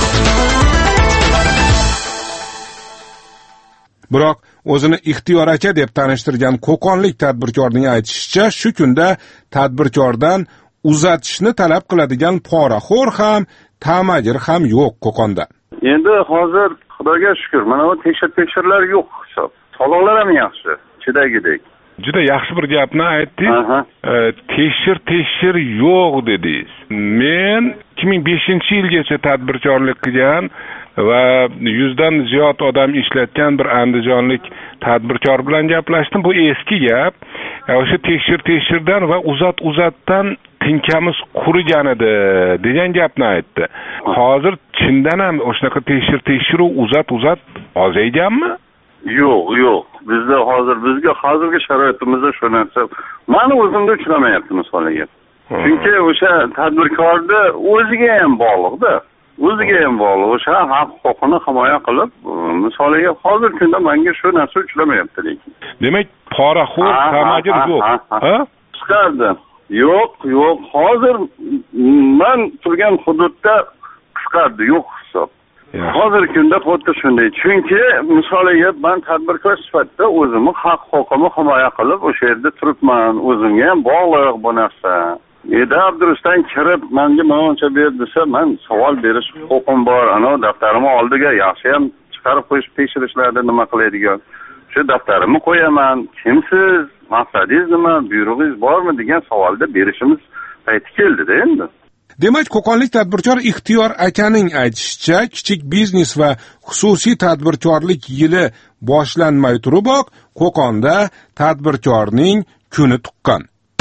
[SPEAKER 7] Biroq o'zini ixtiyor aka deb tanishtirgan Qo'qonlik tadbirkorning aytishicha, shu kunda tadbirkordan uzatishni talab qiladigan poraxo'r ham, ta'magir ham yo'q Qo'qonda.
[SPEAKER 13] Endi hozir Xudoga shukr, mana bu tekshirlar yo'q hisob. Soliqlar ham yaxshi, chidagidek.
[SPEAKER 10] Juda yaxshi bir gapni aytdingiz. Tekshir yo'q dedingiz. Men 2005-yilgacha tadbirkorlik qilgan va 100 dan ziyod odam ishlatgan bir andijonlik tadbirkor bilan gaplashdim. Bu eski gap. O'sha tekshirdan va uzatdan tinkamiz qurigan edi degan gapni aytdi. Hozir chindan ham o'shanaqa tekshiruv uzat ozayganmi?
[SPEAKER 13] Yo'q. Bizga hozirgi sharoitimizda shu narsa meni o'zimda uchramayapti misoliga. Chunki o'sha tadbirkorda o'ziga ham bog'liqda. O'sha haq-huquqini himoya qilib, misoliga hozirgi kunda menga shu narsa uchramayapti lekin.
[SPEAKER 10] Demak, poraxo'r ta'magir yo'q. Ha?
[SPEAKER 13] Qisqardi. Yo'q. Hozir men turgan hududda qisqardi, yo'q hisob. Hozirgi kunda xuddi shunday. Chunki misoliga men tadbirkor sifatida o'zimni haq-huquqimni himoya qilib o'sha yerda turibman. O'zimga ham bog'liq bu narsa. Abdurusdan kirib menga mancha ber desa, men savol berish huquqim bor. Ana daftarimni oldiga yaxshi ham chiqarib qo'yish tekshirishlarda nima qiladigan. Shu daftarimni qo'yaman. Kimsiz, maqsadingiz nima, buyrug'ingiz bormi degan savolda berishimiz payti keldi-da endi.
[SPEAKER 7] Demak, Qo'qonlik tadbirkor Ixtiyor akaning aytishicha, kichik biznes va xususiy tadbirkorlik yili boshlanmay turiboq, Qo'qonda tadbirkorning kuni tuqqan.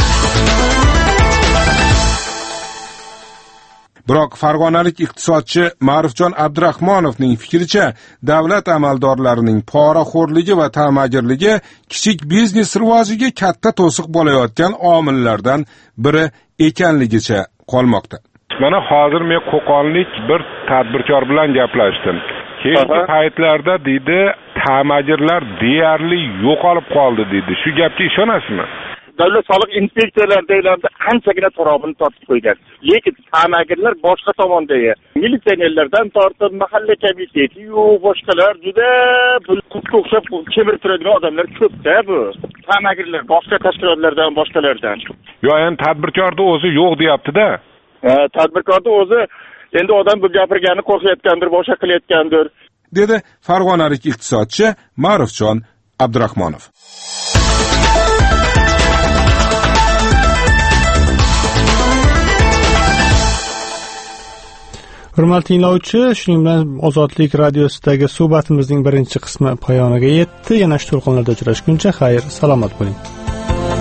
[SPEAKER 7] Biroq farg'onalik iqtisodchi Ma'rufjon Abdurahmonovning fikricha, davlat amaldorlarining poraxo'rligi va ta'magirligi kichik biznes rivojiga katta to'siq bo'layotgan omillardan biri ekanligicha qolmoqda.
[SPEAKER 10] Mana hozir men Qo'qonlik bir tadbirkor bilan gaplashdim. Keyingi paytlarda deydi, ta'magirlar deyarli yo'qolib qoldi deydi. Shu gapga ishonasizmi?
[SPEAKER 15] Davlat soliq inspeksiyalarida qanchagina tarobini tortib qo'ygan. Lekin ta'magirlar boshqa tomonda. Militsionerlardan tortib mahalla komiteti, boshqalar juda qutga o'xshab kemirib turadigan odamlar ko'pda bu. Ta'magirlar boshqa tashkilotlardan, boshqalardan.
[SPEAKER 10] Endi tadbirkorda o'zi yo'q deyapti-da.
[SPEAKER 15] Tadbirkorda o'zi endi odam bu gapirgani qo'rqayotgandir, boshqa qilayotgandir,
[SPEAKER 7] dedi Farg'onalik iqtisodchi Ma'rufjon Abdurahmonov.
[SPEAKER 1] Hurmatli tinglovchi, shuning bilan Ozodlik radiosidagi suhbatimizning birinchi qismi poyoniga yetdi. Yana shu to'lqinlarda uchrashguncha xayr, salomat bo'ling.